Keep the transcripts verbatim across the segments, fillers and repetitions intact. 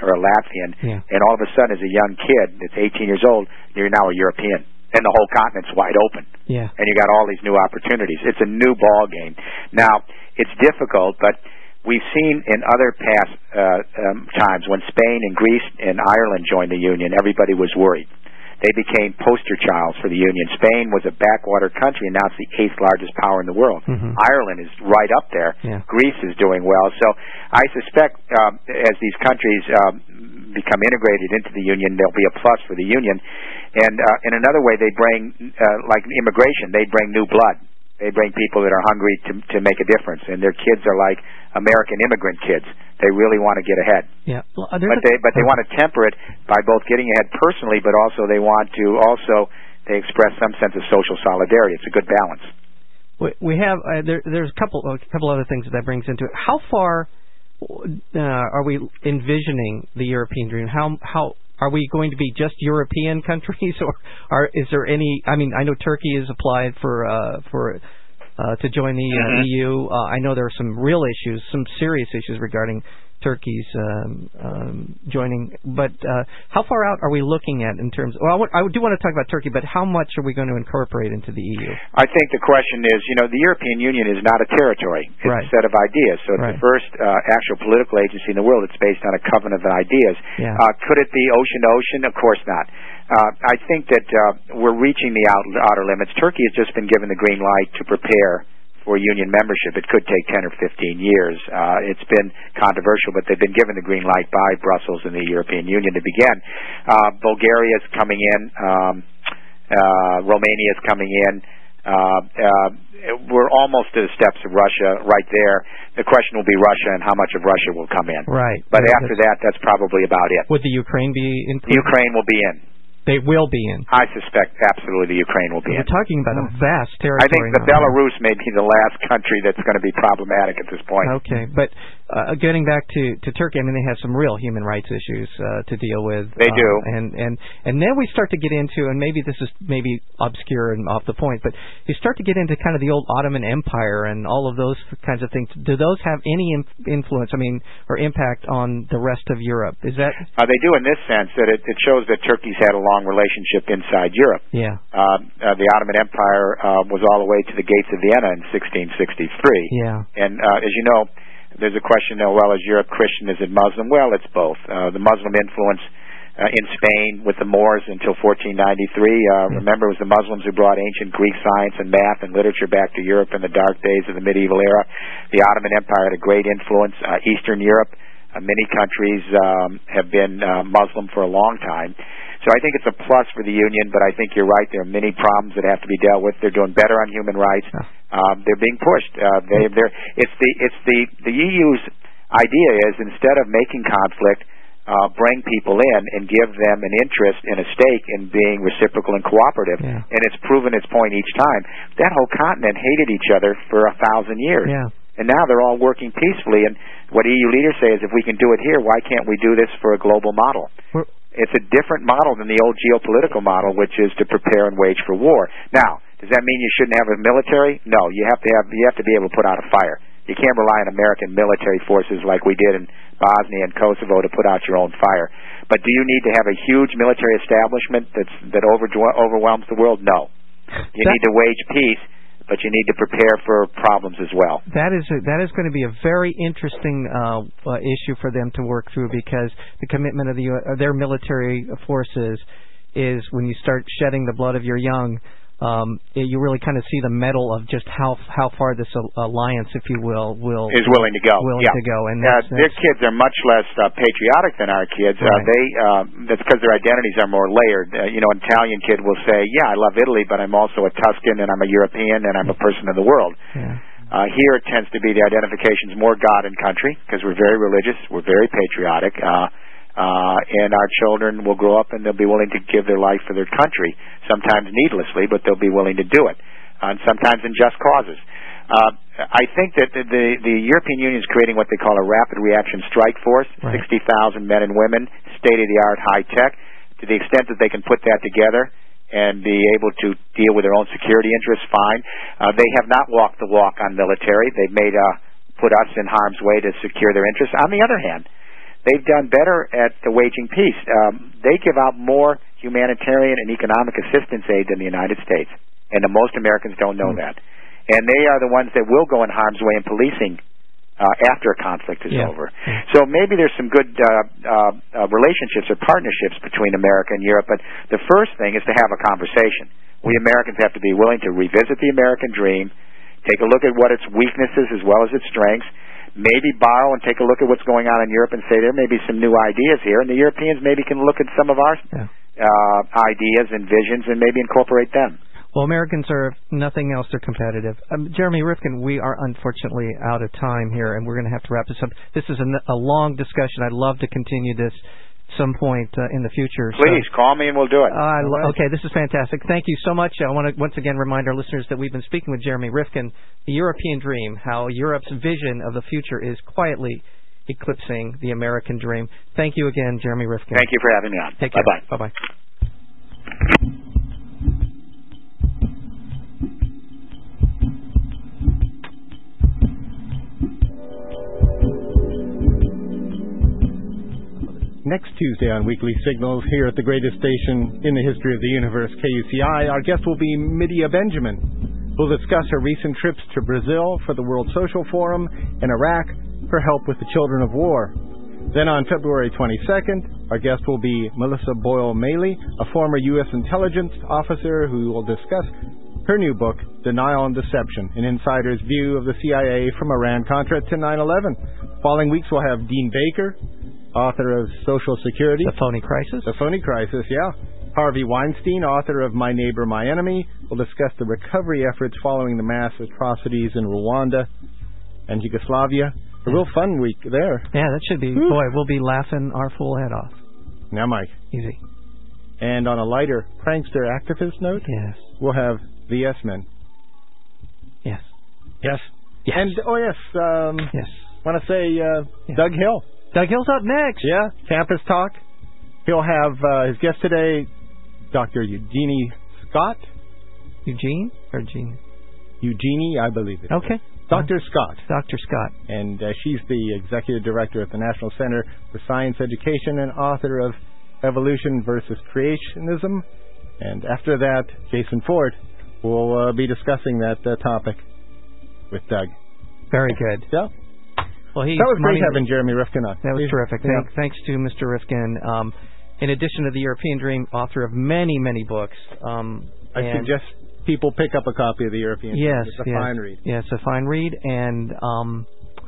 or a Latvian, yeah. and all of a sudden, as a young kid that's eighteen years old, you're now a European, and the whole continent's wide open. Yeah. And you got all these new opportunities. It's a new ball game. Now, it's difficult, but we've seen in other past uh, um, times when Spain and Greece and Ireland joined the Union, everybody was worried. They became poster childs for the Union. Spain was a backwater country, and now it's the eighth largest power in the world. Mm-hmm. Ireland is right up there. Yeah. Greece is doing well. So I suspect um, as these countries um, become integrated into the Union, there'll be a plus for the Union. And uh, in another way, they bring, uh, like immigration, they bring new blood. They bring people that are hungry to to make a difference, and their kids are like American immigrant kids. They really want to get ahead. Yeah, well, but they but they want to temper it by both getting ahead personally, but also they want to also they express some sense of social solidarity. It's a good balance. We, we have uh, there, there's a couple a couple other things that, that brings into it. How far uh, are we envisioning the European dream? How how Are we going to be just European countries, or are, is there any? I mean, I know Turkey has applied for uh, for uh, to join the uh, mm-hmm. E U. Uh, I know there are some real issues, some serious issues regarding Turkey's um, um, joining. But uh, how far out are we looking at in terms? Well, I, w- I do want to talk about Turkey, but how much are we going to incorporate into the E U? I think the question is, you know, the European Union is not a territory; it's right. a set of ideas. So it's right. the first uh, actual political agency in the world that's based on a covenant of ideas. Yeah. Uh, could it be ocean to ocean? Of course not. Uh, I think that uh, we're reaching the out, outer limits. Turkey has just been given the green light to prepare for union membership. It could take ten or fifteen years. Uh, it's been controversial, but they've been given the green light by Brussels and the European Union to begin. Uh, Bulgaria is coming in. Um, uh, Romania is coming in. Uh, uh, we're almost to the steps of Russia right there. The question will be Russia and how much of Russia will come in. Right. But yeah, after that, that's probably about it. Would the Ukraine be included? Ukraine will be in. They will be in. I suspect absolutely the Ukraine will be We're in. We're talking about a vast territory. I think the now. Belarus may be the last country that's going to be problematic at this point. Okay, but uh, getting back to, to Turkey, I mean, they have some real human rights issues uh, to deal with. They uh, do. And, and, and then we start to get into, and maybe this is maybe obscure and off the point, but you start to get into kind of the old Ottoman Empire and all of those kinds of things. Do those have any influence, I mean, or impact on the rest of Europe? Is that... Uh, they do in this sense that it, it shows that Turkey's had a long relationship inside Europe. Yeah. Uh, uh, the Ottoman Empire uh, was all the way to the gates of Vienna in sixteen sixty-three. Yeah. And uh, as you know, there's a question, oh, well, is Europe Christian, is it Muslim? Well, it's both. Uh, the Muslim influence uh, in Spain with the Moors until fourteen ninety-three. Uh, yeah. Remember, it was the Muslims who brought ancient Greek science and math and literature back to Europe in the dark days of the medieval era. The Ottoman Empire had a great influence. Uh, Eastern Europe, uh, many countries um, have been uh, Muslim for a long time. So I think it's a plus for the Union, but I think you're right. There are many problems that have to be dealt with. They're doing better on human rights. Um, they're being pushed. Uh, they, they're, it's the it's the the E U's idea is instead of making conflict, uh, bring people in and give them an interest and a stake in being reciprocal and cooperative. Yeah. And it's proven its point each time. That whole continent hated each other for a thousand years. Yeah. And now they're all working peacefully. And what E U leaders say is, if we can do it here, why can't we do this for a global model? We're It's a different model than the old geopolitical model, which is to prepare and wage for war. Now, does that mean you shouldn't have a military? No, you have to have you have to be able to put out a fire. You can't rely on American military forces like we did in Bosnia and Kosovo to put out your own fire. But do you need to have a huge military establishment that's that over, overwhelms the world? No. You that, need to wage peace, but you need to prepare for problems as well. That is a, that is going to be a very interesting uh, uh, issue for them to work through, because the commitment of the uh, their military forces is, when you start shedding the blood of your young, um, you really kind of see the mettle of just how how far this alliance, if you will, will is willing to go. Willing yeah. to go, and uh, that's, their that's, kids are much less uh, patriotic than our kids. Right. Uh, they uh, that's because their identities are more layered. Uh, you know, an Italian kid will say, "Yeah, I love Italy, but I'm also a Tuscan, and I'm a European, and I'm a person of the world." Yeah. Uh, here it tends to be the identifications more God and country, because we're very religious, we're very patriotic. Uh, Uh, and our children will grow up and they'll be willing to give their life for their country, sometimes needlessly, but they'll be willing to do it, uh, and sometimes in just causes. Uh, I think that the, the, the European Union is creating what they call a rapid reaction strike force, right. sixty thousand men and women, state-of-the-art high-tech. To the extent that they can put that together and be able to deal with their own security interests, fine. Uh, they have not walked the walk on military. They've made uh, put us in harm's way to secure their interests. On the other hand, they've done better at the waging peace. Um, they give out more humanitarian and economic assistance aid than the United States, and the most Americans don't know mm-hmm. that. And they are the ones that will go in harm's way in policing uh, after a conflict is yeah. over. Yeah. So maybe there's some good uh, uh, uh, relationships or partnerships between America and Europe, but the first thing is to have a conversation. We Americans have to be willing to revisit the American dream, take a look at what its weaknesses as well as its strengths, maybe borrow and take a look at what's going on in Europe and say there may be some new ideas here, and the Europeans maybe can look at some of our yeah. uh, ideas and visions and maybe incorporate them. Well, Americans are, if nothing else, they're competitive. Um, Jeremy Rifkin, we are unfortunately out of time here, and we're going to have to wrap this up. This is a, a long discussion. I'd love to continue this some point uh, in the future. Please, so, call me and we'll do it. Uh, lo- okay, this is fantastic. Thank you so much. I want to once again remind our listeners that we've been speaking with Jeremy Rifkin, the European Dream, how Europe's vision of the future is quietly eclipsing the American dream. Thank you again, Jeremy Rifkin. Thank you for having me on. Take care. Bye-bye. Bye-bye. Next Tuesday on Weekly Signals, here at the greatest station in the history of the universe, K U C I, our guest will be Medea Benjamin. We'll discuss her recent trips to Brazil for the World Social Forum and Iraq for help with the children of war. Then on February twenty-second, our guest will be Melissa Boyle-Maley, a former U S intelligence officer who will discuss her new book, Denial and Deception, an insider's view of the C I A from Iran-Contra to nine eleven. Following weeks, we'll have Dean Baker, author of Social Security. The Phony Crisis. The Phony Crisis, yeah. Harvey Weinstein, author of My Neighbor, My Enemy, will discuss the recovery efforts following the mass atrocities in Rwanda and Yugoslavia. A real fun week there. Yeah, that should be. Woo. Boy, we'll be laughing our full head off. Now, Mike. Easy. And on a lighter prankster activist note, yes, we'll have the Yes Men. Yes. Yes. Yes. And, oh, yes. Um, yes. want to say uh, yes. Doug Hill. Doug Hill's up next. Yeah, Campus Talk. He'll have uh, his guest today, Doctor Eugenie Scott. Eugene or Gene? Eugenie, I believe it. Okay. Doctor Uh, Scott. Doctor Scott. And uh, she's the executive director at the National Center for Science Education and author of Evolution versus Creationism. And after that, Jason Ford will uh, be discussing that uh, topic with Doug. Very good. Yeah. Well, he's that was great money, having Jeremy Rifkin on. That was he's, terrific. Yeah. Thank, thanks to Mister Rifkin. Um, in addition to the European Dream, author of many, many books. Um, I suggest people pick up a copy of the European Dream. Yes, It's a yes, fine read. Yes, a fine read, and um,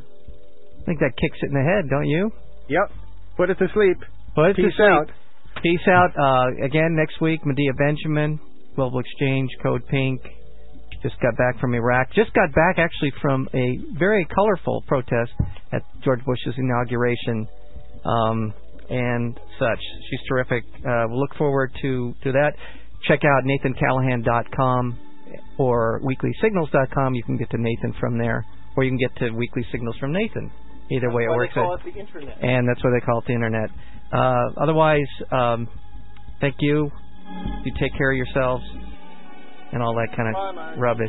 I think that kicks it in the head, don't you? Yep. Put it to sleep. Put it Peace to sleep. out. Peace out. Uh, again, next week, Medea Benjamin, Global Exchange, Code Pink. Just got back from Iraq. Just got back, actually, from a very colorful protest at George Bush's inauguration um, and such. She's terrific. Uh, we'll look forward to, to that. Check out Nathan Callahan dot com or Weekly Signals dot com. You can get to Nathan from there, or you can get to Weekly Signals from Nathan. Either that's way, it why works. They call it the internet. And that's why they call it the internet. Uh, otherwise, um, thank you. You take care of yourselves. And all that kind of Bye, rubbish.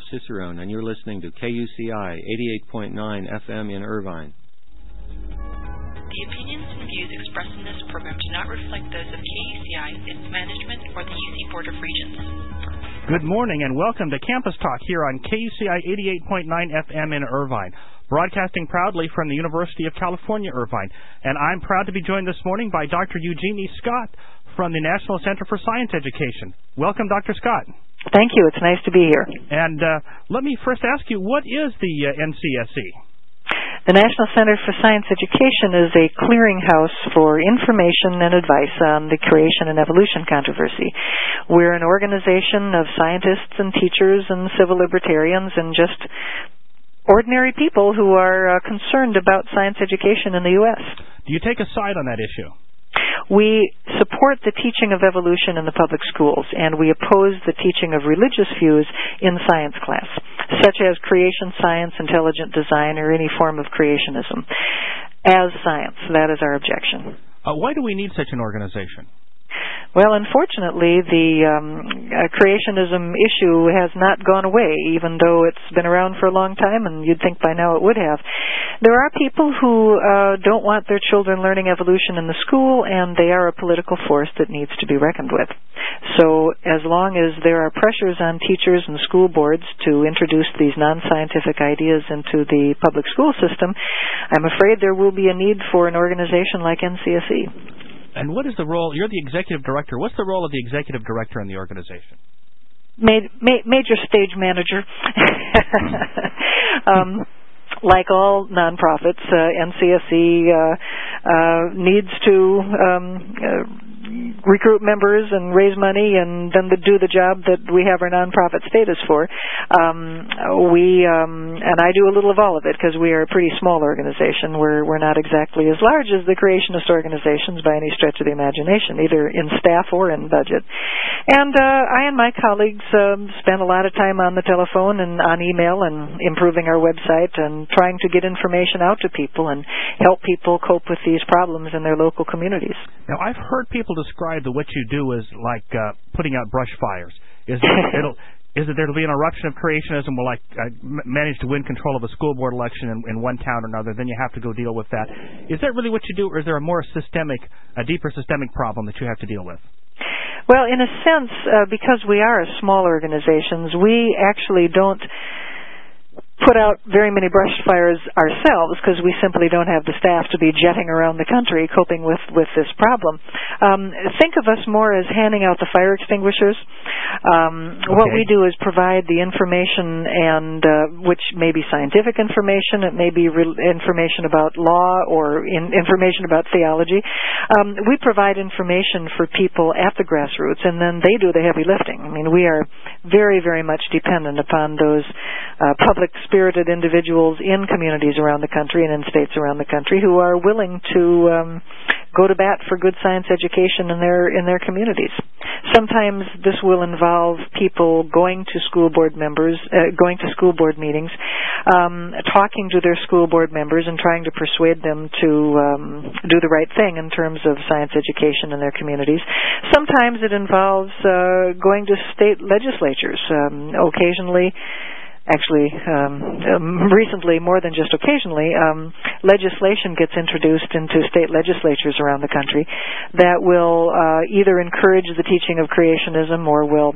Cicerone, and you're listening to K U C I eighty-eight point nine F M in Irvine. The opinions and views expressed in this program do not reflect those of K U C I, its management, or the U C Board of Regents. Good morning and welcome to Campus Talk here on K U C I eighty-eight point nine F M in Irvine, broadcasting proudly from the University of California, Irvine. And I'm proud to be joined this morning by Doctor Eugenie Scott from the National Center for Science Education. Welcome, Doctor Scott. Thank you. It's nice to be here. And uh, let me first ask you, what is the uh, N C S E? The National Center for Science Education is a clearinghouse for information and advice on the creation and evolution controversy. We're an organization of scientists and teachers and civil libertarians and just ordinary people who are uh, concerned about science education in the U S. Do you take a side on that issue? We support the teaching of evolution in the public schools, and we oppose the teaching of religious views in science class, such as creation science, intelligent design, or any form of creationism. As science, that is our objection. Uh, why do we need such an organization? Well, unfortunately, the um, uh, creationism issue has not gone away, even though it's been around for a long time, and you'd think by now it would have. There are people who uh, don't want their children learning evolution in the school, and they are a political force that needs to be reckoned with. So as long as there are pressures on teachers and school boards to introduce these non-scientific ideas into the public school system, I'm afraid there will be a need for an organization like N C S E. And what is the role? You're the executive director. What's the role of the executive director in the organization? Ma- ma- major stage manager. um, like all nonprofits, uh, N C S E uh, uh, needs to um, uh, recruit members and raise money and then to do the job that we have our nonprofit status for. Um, we um, and I do a little of all of it because we are a pretty small organization. We're we're not exactly as large as the creationist organizations by any stretch of the imagination, either in staff or in budget. And uh, I and my colleagues um, spend a lot of time on the telephone and on email and improving our website and trying to get information out to people and help people cope with these problems in their local communities. Now, I've heard people describe that what you do is like uh, putting out brush fires. Is it, it'll, is it there to be an eruption of creationism? Will like uh, manage to win control of a school board election in, in one town or another, then you have to go deal with that. Is that really what you do, or is there a more systemic, a deeper systemic problem that you have to deal with? Well, in a sense, uh, because we are a small organization, we actually don't put out very many brush fires ourselves because we simply don't have the staff to be jetting around the country coping with, with this problem. Um, think of us more as handing out the fire extinguishers. Um, okay. What we do is provide the information, and uh, which may be scientific information, it may be re- information about law or in- information about theology. Um, we provide information for people at the grassroots, and then they do the heavy lifting. I mean, we are very, very much dependent upon those uh, public spirited individuals in communities around the country and in states around the country who are willing to um, go to bat for good science education in their in their communities. Sometimes this will involve people going to school board members, uh, going to school board meetings, um, talking to their school board members and trying to persuade them to um, do the right thing in terms of science education in their communities. Sometimes it involves uh, going to state legislatures. Um, occasionally, Actually, um, recently, more than just occasionally, um, legislation gets introduced into state legislatures around the country that will uh, either encourage the teaching of creationism or will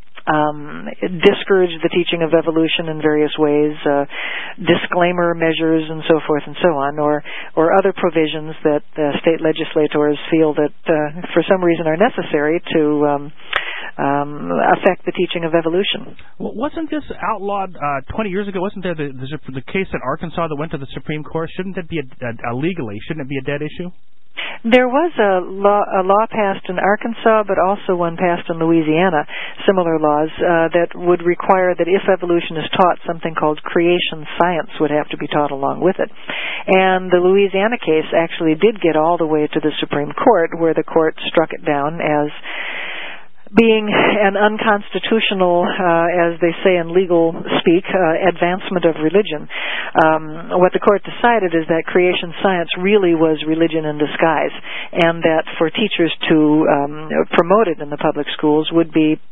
um, discourage the teaching of evolution in various ways, uh, disclaimer measures and so forth and so on, or or other provisions that uh, state legislators feel that uh, for some reason are necessary to um, um, affect the teaching of evolution. Well, wasn't this outlawed uh, twenty years ago? Wasn't there the, the, the case in Arkansas that went to the Supreme Court? Shouldn't it be a, a, a legally? Shouldn't it be a dead issue? There was a law, a law passed in Arkansas, but also one passed in Louisiana, similar laws, uh, that would require that if evolution is taught, something called creation science would have to be taught along with it. And the Louisiana case actually did get all the way to the Supreme Court, where the court struck it down as being an unconstitutional, uh, as they say in legal speak, uh, advancement of religion. Um, what the court decided is that creation science really was religion in disguise, and that for teachers to um, promote it in the public schools would be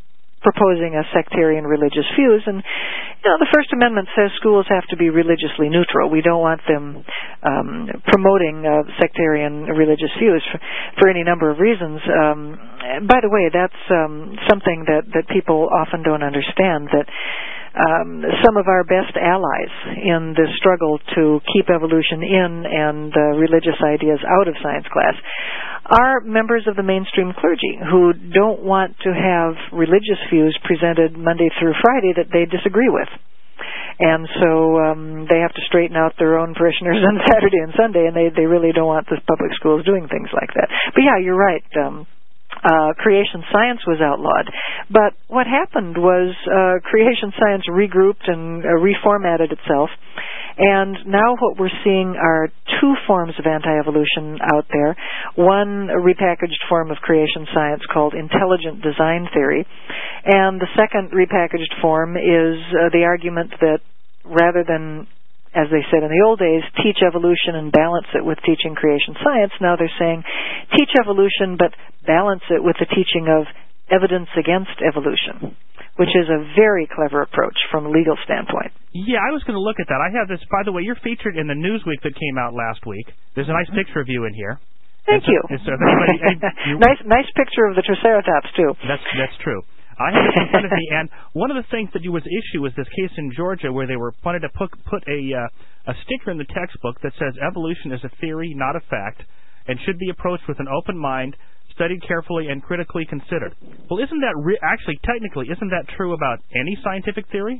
proposing a sectarian religious views. And, you know, the First Amendment says schools have to be religiously neutral. We don't want them um, promoting uh, sectarian religious views for, for any number of reasons. Um, by the way, that's um, something that, that people often don't understand, that Um, some of our best allies in the struggle to keep evolution in and uh, religious ideas out of science class are members of the mainstream clergy who don't want to have religious views presented Monday through Friday that they disagree with. And so um, they have to straighten out their own parishioners on Saturday and Sunday, and they, they really don't want the public schools doing things like that. But yeah, you're right. Um, Uh, creation science was outlawed. But what happened was uh, creation science regrouped and uh, reformatted itself, and now what we're seeing are two forms of anti-evolution out there. One, a repackaged form of creation science called intelligent design theory, and the second repackaged form is uh, the argument that rather than, as they said in the old days, teach evolution and balance it with teaching creation science, now they're saying teach evolution but balance it with the teaching of evidence against evolution, which is a very clever approach from a legal standpoint. Yeah, I was going to look at that. I have this, by the way, you're featured in the Newsweek that came out last week. There's a nice picture of you in here. Thank and so, you. And so if anybody, you. nice, nice picture of the Triceratops, too. That's, that's true. I have it in front of me, and one of the things that you was issue was this case in Georgia where they were wanted to put, put a uh, a sticker in the textbook that says evolution is a theory, not a fact, and should be approached with an open mind, studied carefully, and critically considered. Well, isn't that re- actually technically isn't that true about any scientific theory?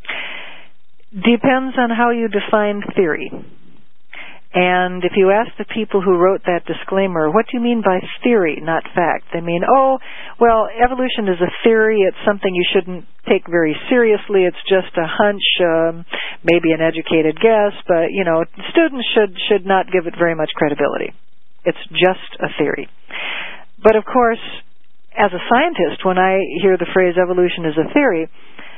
Depends on how you define theory. And if you ask the people who wrote that disclaimer, what do you mean by theory, not fact? They mean, oh, well, evolution is a theory. It's something you shouldn't take very seriously. It's just a hunch, um, maybe an educated guess, but, you know, students should, should not give it very much credibility. It's just a theory. But, of course, as a scientist, when I hear the phrase evolution is a theory,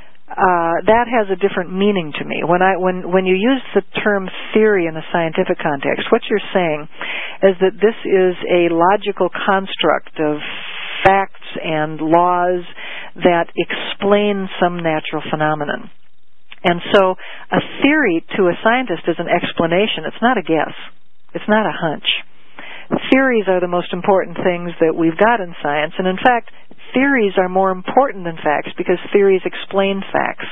Uh, that has a different meaning to me. When I when when you use the term theory in a scientific context, what you're saying is that this is a logical construct of facts and laws that explain some natural phenomenon. And so a theory to a scientist is an explanation. It's not a guess. It's not a hunch. Theories are the most important things that we've got in science, and in fact, theories are more important than facts because theories explain facts.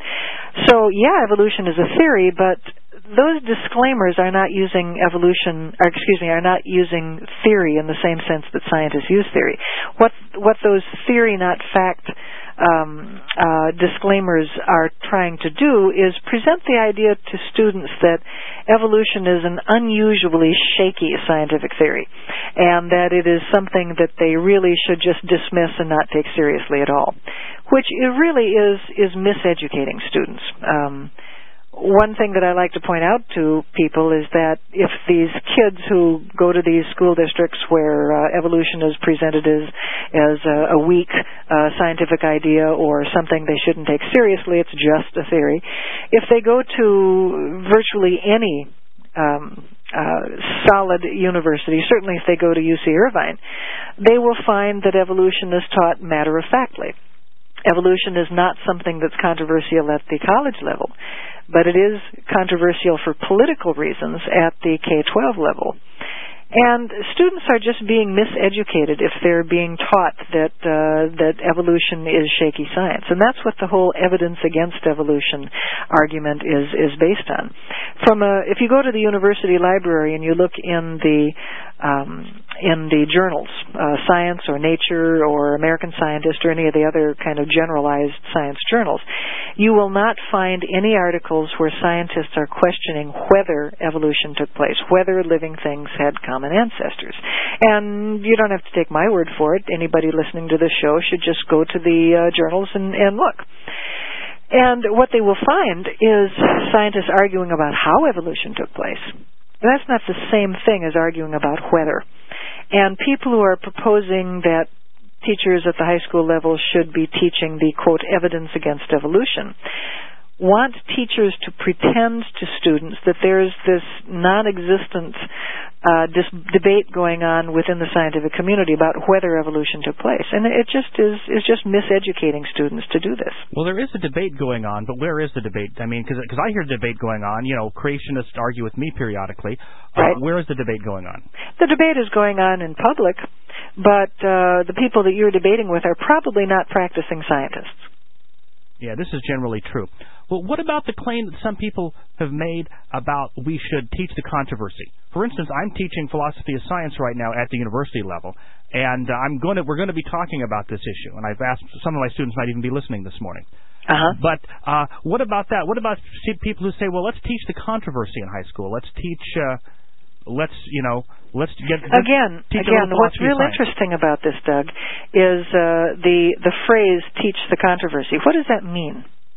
So, yeah, evolution is a theory, but those disclaimers are not using evolution, or excuse me, are not using theory in the same sense that scientists use theory. What what those theory, not fact, um, uh, disclaimers are trying to do is present the idea to students that evolution is an unusually shaky scientific theory, and that it is something that they really should just dismiss and not take seriously at all, which it really is is miseducating students. Um, One thing that I like to point out to people is that if these kids who go to these school districts where uh, evolution is presented as as a, a weak uh, scientific idea or something they shouldn't take seriously, it's just a theory. If they go to virtually any um, uh, solid university, certainly if they go to U C Irvine, they will find that evolution is taught matter-of-factly. Evolution is not something that's controversial at the college level, but it is controversial for political reasons at the K twelve level. And students are just being miseducated if they're being taught that uh, that evolution is shaky science. And that's what the whole evidence against evolution argument is, is based on. From a, if you go to the university library and you look in the um, in the journals, uh, Science or Nature or American Scientist or any of the other kind of generalized science journals, you will not find any articles where scientists are questioning whether evolution took place, whether living things had common ancestors. And you don't have to take my word for it. Anybody listening to this show should just go to the uh, journals and, and look. And what they will find is scientists arguing about how evolution took place. And that's not the same thing as arguing about whether. And people who are proposing that teachers at the high school level should be teaching the, quote, evidence against evolution, want teachers to pretend to students that there's this non-existent uh, dis- debate going on within the scientific community about whether evolution took place. And it just is, is just miseducating students to do this. Well, there is a debate going on, but where is the debate? I mean, because I hear debate going on. You know, creationists argue with me periodically. Uh, right. Where is the debate going on? The debate is going on in public, but uh, the people that you're debating with are probably not practicing scientists. Yeah, this is generally true. Well, what about the claim that some people have made about we should teach the controversy? For instance, I'm teaching philosophy of science right now at the university level, and uh, I'm going to we're going to be talking about this issue. And I've asked some of my students might even be listening this morning. Uh-huh. But uh, what about that? What about people who say, well, let's teach the controversy in high school. Let's teach. Uh, let's you know. Let's get let's again. Teach again, what's real interesting about this, Doug, is uh, the the phrase "teach the controversy." What does that mean?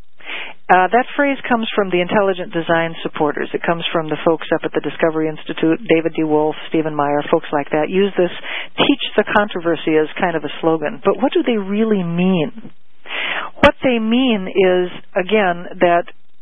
Uh, that phrase comes from the intelligent design supporters. It comes from the folks up at the Discovery Institute, David D. Wolf, Stephen Meyer, folks like that use this "teach the controversy" as kind of a slogan. But what do they really mean? What they mean is, again, that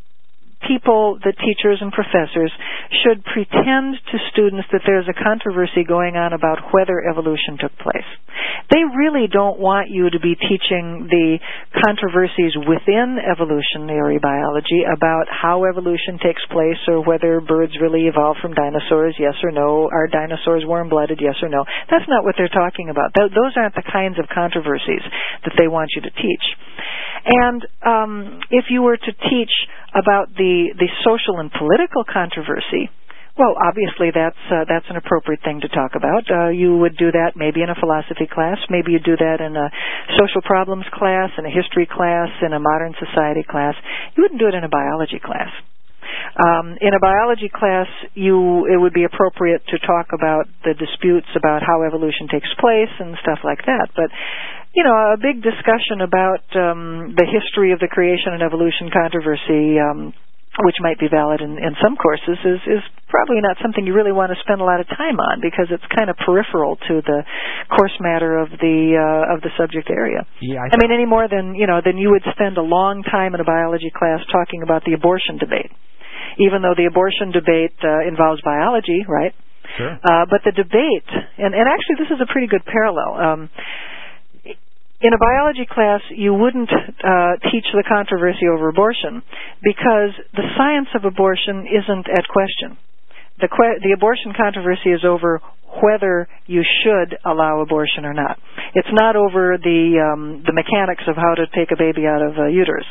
people, the teachers and professors, should pretend to students that there's a controversy going on about whether evolution took place. They really don't want you to be teaching the controversies within evolutionary biology about how evolution takes place or whether birds really evolved from dinosaurs, yes or no, are dinosaurs warm-blooded, yes or no. That's not what they're talking about. Th- those aren't the kinds of controversies that they want you to teach. And um, if you were to teach about the, the social and political controversy, well, obviously that's uh, that's an appropriate thing to talk about. Uh, you would do that maybe in a philosophy class, maybe you'd do that in a social problems class, in a history class, in a modern society class. You wouldn't do it in a biology class. Um, in a biology class, you it would be appropriate to talk about the disputes about how evolution takes place and stuff like that. But you know, a big discussion about um, the history of the creation and evolution controversy, um, which might be valid in, in some courses, is, is probably not something you really want to spend a lot of time on because it's kind of peripheral to the course matter of the uh, of the subject area. Yeah, I, I, I mean, any more than you know than you would spend a long time in a biology class talking about the abortion debate, even though the abortion debate uh, involves biology, right? Sure. Uh, but the debate, and, and actually this is a pretty good parallel. Um, In a biology class, you wouldn't uh, teach the controversy over abortion because the science of abortion isn't at question. The, que- the abortion controversy is over whether you should allow abortion or not. It's not over the um, the mechanics of how to take a baby out of a uterus.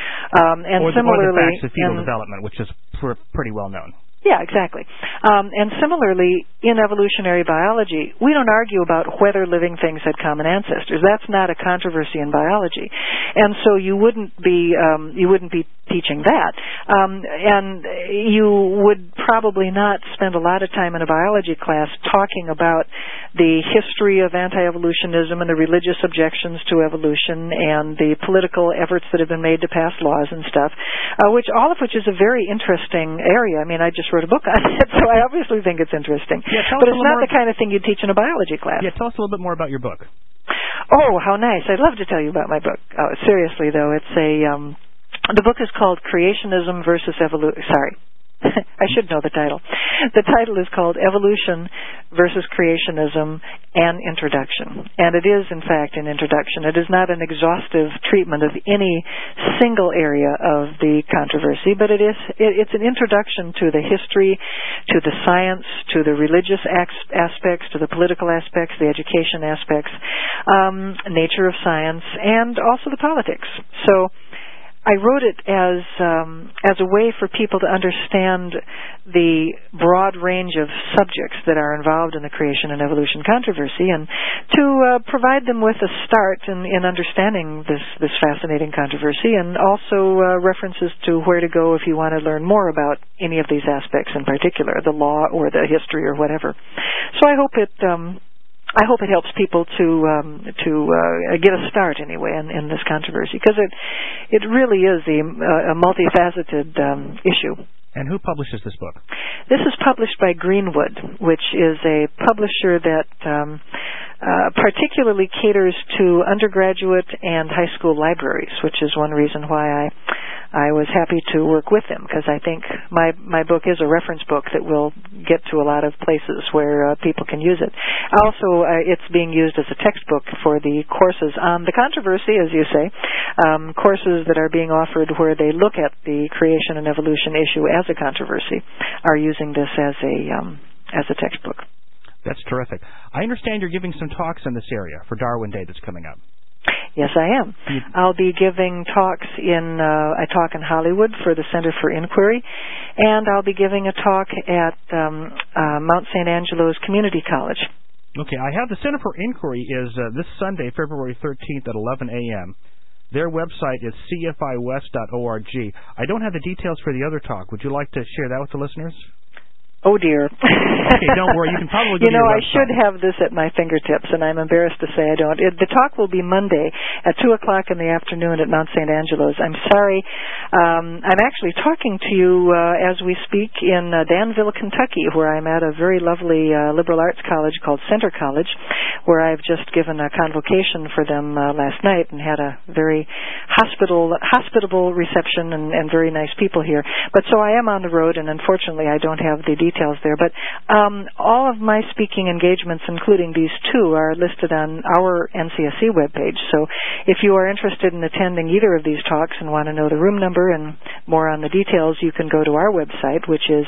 Um, and or the, similarly, or the facts of fetal in, development, which is pr- pretty well known. Yeah, exactly. Um, and similarly, in evolutionary biology, we don't argue about whether living things had common ancestors. That's not a controversy in biology, and so you wouldn't be um, you wouldn't be teaching that. Um, and you would probably not spend a lot of time in a biology class talking about the history of anti-evolutionism and the religious objections to evolution and the political efforts that have been made to pass laws and stuff, uh, which all of which is a very interesting area. I mean, I just wrote a book on it, so I obviously think it's interesting. Yeah, but it's not the kind of thing you teach in a biology class. Yeah, tell us a little bit more about your book. Oh, how nice. I'd love to tell you about my book. Oh, seriously, though, it's a... Um, the book is called Creationism versus Evolution. Sorry. I should know the title. The title is called Evolution versus Creationism, an Introduction. And it is, in fact, an introduction. It is not an exhaustive treatment of any single area of the controversy, but it is, it, it's an introduction to the history, to the science, to the religious aspects, to the political aspects, the education aspects, um, nature of science, and also the politics. So I wrote it as um, as a way for people to understand the broad range of subjects that are involved in the creation and evolution controversy, and to uh, provide them with a start in, in understanding this, this fascinating controversy, and also uh, references to where to go if you want to learn more about any of these aspects in particular, the law or the history or whatever. So I hope it... Um, I hope it helps people to um, to uh, get a start anyway in, in this controversy, because it it really is a, a multifaceted um, issue. And who publishes this book? This is published by Greenwood, which is a publisher that um, uh, particularly caters to undergraduate and high school libraries, which is one reason why I I was happy to work with them because I think my my book is a reference book that will get to a lot of places where uh, people can use it. Also, uh, it's being used as a textbook for the courses on the controversy, as you say, um, courses that are being offered where they look at the creation and evolution issue as a controversy are using this as a um, as a textbook. That's terrific. I understand you're giving some talks in this area for Darwin Day that's coming up. Yes, I am. I'll be giving talks in, uh, I talk in Hollywood for the Center for Inquiry, and I'll be giving a talk at um, uh, Mount Saint Angelo's Community College. Okay, I have the Center for Inquiry is uh, this Sunday, February thirteenth at eleven a.m. Their website is c f i west dot org. I don't have the details for the other talk. Would you like to share that with the listeners? Oh, dear. Okay, don't worry. You can probably go You know, to your I should have this at my fingertips, and I'm embarrassed to say I don't. It, the talk will be Monday at two o'clock in the afternoon at Mount Saint Angelo's. I'm sorry. Um, I'm actually talking to you uh, as we speak in uh, Danville, Kentucky, where I'm at a very lovely uh, liberal arts college called Center College, where I've just given a convocation for them uh, last night and had a very hospital, hospitable reception and, and very nice people here. But so I am on the road, and unfortunately I don't have the details details there. But um, all of my speaking engagements, including these two, are listed on our N C S E webpage. So if you are interested in attending either of these talks and want to know the room number and more on the details, you can go to our website, which is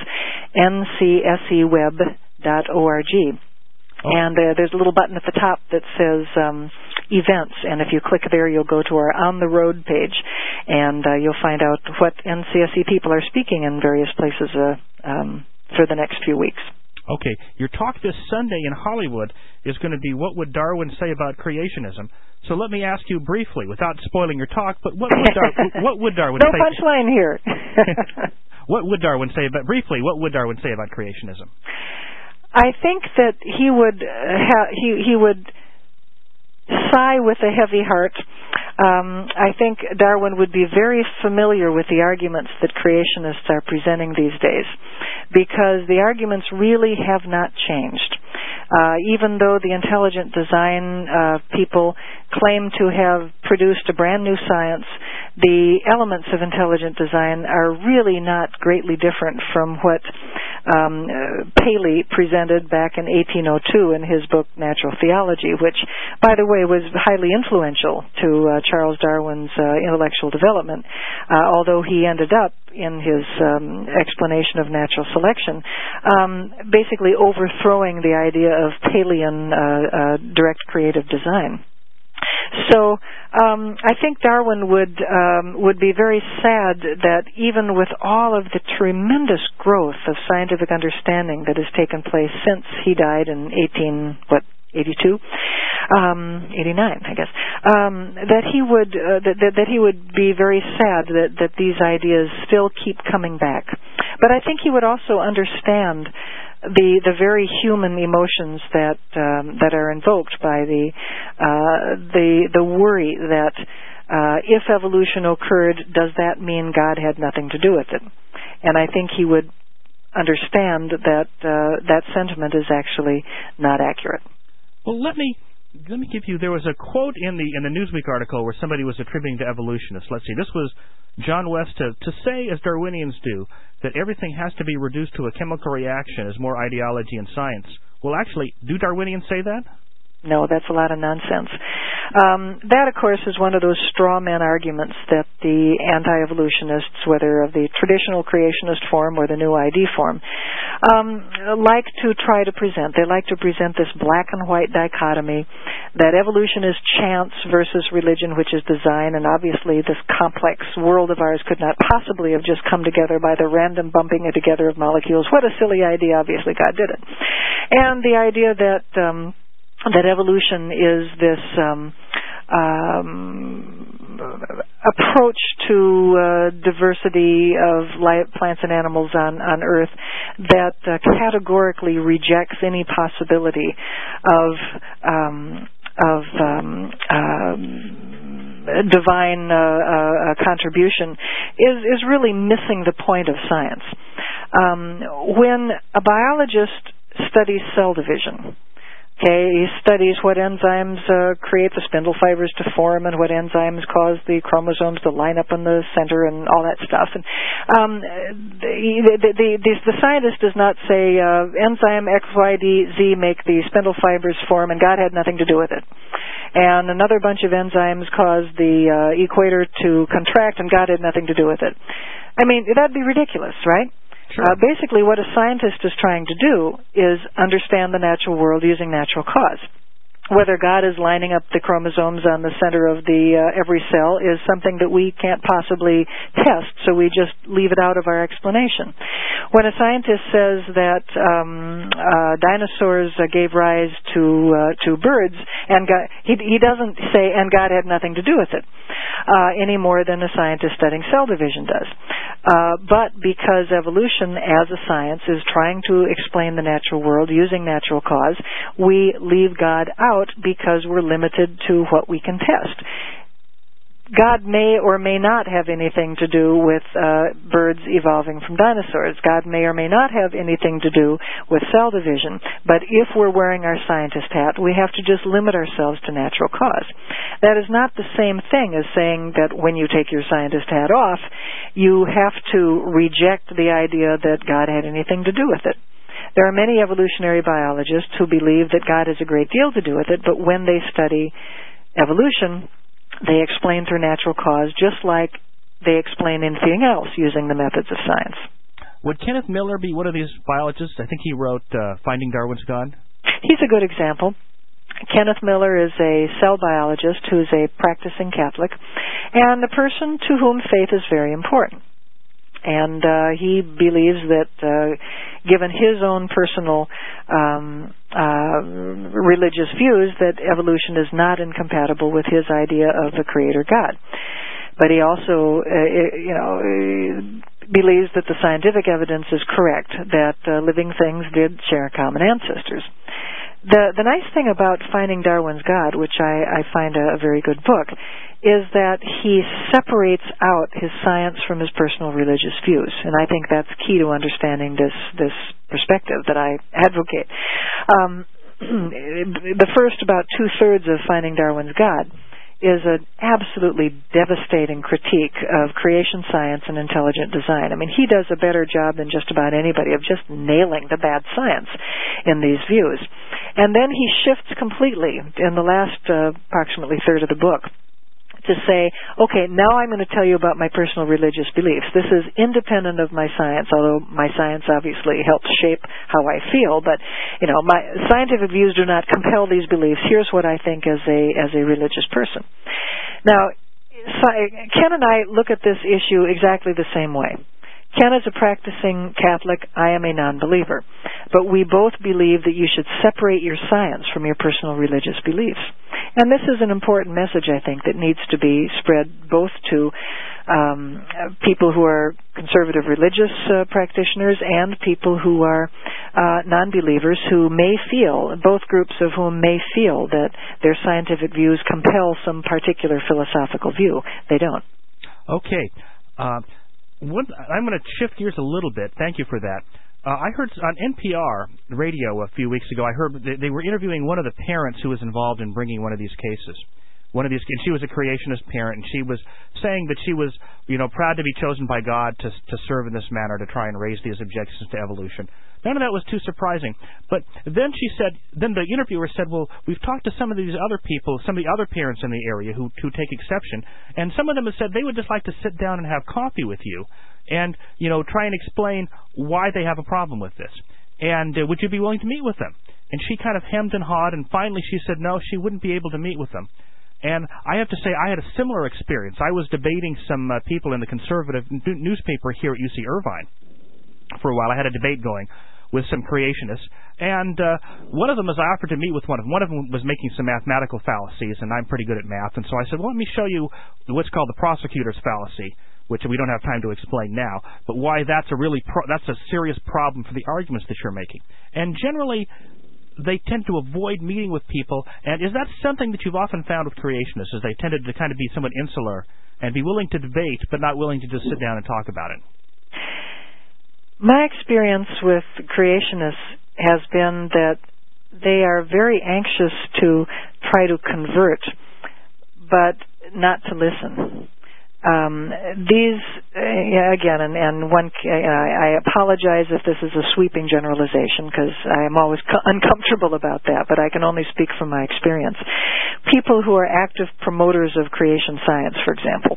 n c s e web dot org. Oh. And uh, there's a little button at the top that says um, events, and if you click there, you'll go to our On the Road page, and uh, you'll find out what N C S E people are speaking in various places uh, um, for the next few weeks. Okay. Your talk this Sunday in Hollywood is going to be What Would Darwin Say About Creationism? So let me ask you briefly, without spoiling your talk, but what would, Dar- what would Darwin no say? No punchline here. What would Darwin say about, briefly, what would Darwin say about creationism? I think that he would uh, ha- he he would sigh with a heavy heart. Um, I think Darwin would be very familiar with the arguments that creationists are presenting these days, because the arguments really have not changed. Uh, even though the intelligent design uh, people claim to have produced a brand new science, the elements of intelligent design are really not greatly different from what um, uh, Paley presented back in eighteen oh two in his book Natural Theology, which, by the way, was highly influential to uh, Charles Darwin's uh, intellectual development, uh, although he ended up in his um, explanation of natural selection um, basically overthrowing the idea of Palean uh, uh, direct creative design. So um, I think Darwin would um, would be very sad that even with all of the tremendous growth of scientific understanding that has taken place since he died in eighteen what eighty-two, um, eighty-nine, I guess, um, that he would uh, that, that that he would be very sad that that these ideas still keep coming back. But I think he would also understand the the very human emotions that um, that are invoked by the uh, the the worry that uh, if evolution occurred, does that mean God had nothing to do with it? And I think he would understand that uh, that sentiment is actually not accurate. Well, let me let me give you. There was a quote in the in the Newsweek article where somebody was attributing to evolutionists. Let's see. This was John West to to say, as Darwinians do, that everything has to be reduced to a chemical reaction is more ideology and science. Well, actually, do Darwinians say that? No, that's a lot of nonsense. Um, that, of course, is one of those straw man arguments that the anti-evolutionists, whether of the traditional creationist form or the new I D form, um, like to try to present. They like to present this black and white dichotomy, that evolution is chance versus religion, which is design, and obviously this complex world of ours could not possibly have just come together by the random bumping together of molecules. What a silly idea. Obviously, God did it. And the idea that um, that evolution is this um, um, approach to uh, diversity of life, plants and animals on, on Earth that uh, categorically rejects any possibility of um, of um, um, divine uh, uh, contribution is is really missing the point of science. Um, when a biologist studies cell division, Okay, he studies what enzymes uh, create the spindle fibers to form and what enzymes cause the chromosomes to line up in the center and all that stuff. And um, the, the, the, the, the scientist does not say uh, enzyme X Y Z make the spindle fibers form and God had nothing to do with it. And another bunch of enzymes cause the uh, equator to contract and God had nothing to do with it. I mean, that'd be ridiculous, right? Sure. Uh, basically, what a scientist is trying to do is understand the natural world using natural cause. Whether God is lining up the chromosomes on the center of the uh, every cell is something that we can't possibly test, so we just leave it out of our explanation. When a scientist says that um, uh, dinosaurs uh, gave rise to uh, to birds, and God, he, he doesn't say, and God had nothing to do with it, uh, any more than a scientist studying cell division does. Uh, but because evolution as a science is trying to explain the natural world using natural cause, we leave God out because we're limited to what we can test. God may or may not have anything to do with uh, birds evolving from dinosaurs. God may or may not have anything to do with cell division. But if we're wearing our scientist hat, we have to just limit ourselves to natural cause. That is not the same thing as saying that when you take your scientist hat off, you have to reject the idea that God had anything to do with it. There are many evolutionary biologists who believe that God has a great deal to do with it, but when they study evolution, they explain through natural cause just like they explain anything else using the methods of science. Would Kenneth Miller be one of these biologists? I think he wrote uh, Finding Darwin's God. He's a good example. Kenneth Miller is a cell biologist who is a practicing Catholic and a person to whom faith is very important. And uh, he believes that, uh, given his own personal um, uh, religious views, that evolution is not incompatible with his idea of the Creator God. But he also, uh, you know, believes that the scientific evidence is correct, that uh, living things did share common ancestors. The the nice thing about Finding Darwin's God, which I, I find a, a very good book, is that he separates out his science from his personal religious views. And I think that's key to understanding this, this perspective that I advocate. Um, the first about two-thirds of Finding Darwin's God is an absolutely devastating critique of creation science and intelligent design. I mean, he does a better job than just about anybody of just nailing the bad science in these views. And then he shifts completely in the last uh, approximately third of the book to say, okay, now I'm going to tell you about my personal religious beliefs. This is independent of my science, although my science obviously helps shape how I feel, but, you know, my scientific views do not compel these beliefs. Here's what I think as a, as a religious person. Now, Ken and I look at this issue exactly the same way. Ken is a practicing Catholic. I am a non-believer. But we both believe that you should separate your science from your personal religious beliefs. And this is an important message, I think, that needs to be spread both to um, people who are conservative religious uh, practitioners and people who are uh, non-believers who may feel, both groups of whom may feel that their scientific views compel some particular philosophical view. They don't. Okay. Uh One, I'm going to shift gears a little bit. Thank you for that. Uh, I heard on N P R radio a few weeks ago, I heard they, they were interviewing one of the parents who was involved in bringing one of these cases. One of these, and she was a creationist parent, and she was saying that she was, you know, proud to be chosen by God to to serve in this manner, to try and raise these objections to evolution. None of that was too surprising. But then she said, then the interviewer said, well, we've talked to some of these other people, some of the other parents in the area who, who take exception, and some of them have said they would just like to sit down and have coffee with you and, you know, try and explain why they have a problem with this. And uh, would you be willing to meet with them? And she kind of hemmed and hawed, and finally she said no, she wouldn't be able to meet with them. And I have to say, I had a similar experience. I was debating some uh, people in the conservative n- newspaper here at U C Irvine for a while. I had a debate going with some creationists, and uh, one of them, as I offered to meet with one of them, one of them was making some mathematical fallacies, and I'm pretty good at math, and so I said, well, let me show you what's called the prosecutor's fallacy, which we don't have time to explain now, but why that's a really pro- that's a serious problem for the arguments that you're making. And generally, they tend to avoid meeting with people, and is that something that you've often found with creationists, is they tended to kind of be somewhat insular and be willing to debate, but not willing to just sit down and talk about it? My experience with creationists has been that they are very anxious to try to convert, but not to listen. Um, these, uh, again, and, and one, uh, I apologize if this is a sweeping generalization because I am always co- uncomfortable about that, but I can only speak from my experience. People who are active promoters of creation science, for example,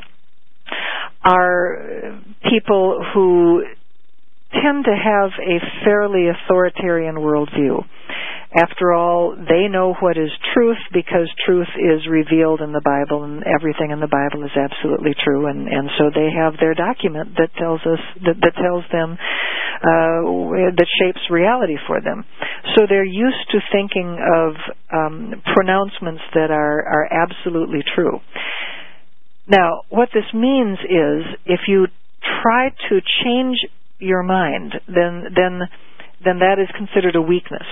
are people who tend to have a fairly authoritarian worldview. After all, they know what is truth because truth is revealed in the Bible, and everything in the Bible is absolutely true. And, and so they have their document that tells us that, that tells them uh, that shapes reality for them. So they're used to thinking of um, pronouncements that are, are absolutely true. Now, what this means is, if you try to change your mind, then then then that is considered a weakness.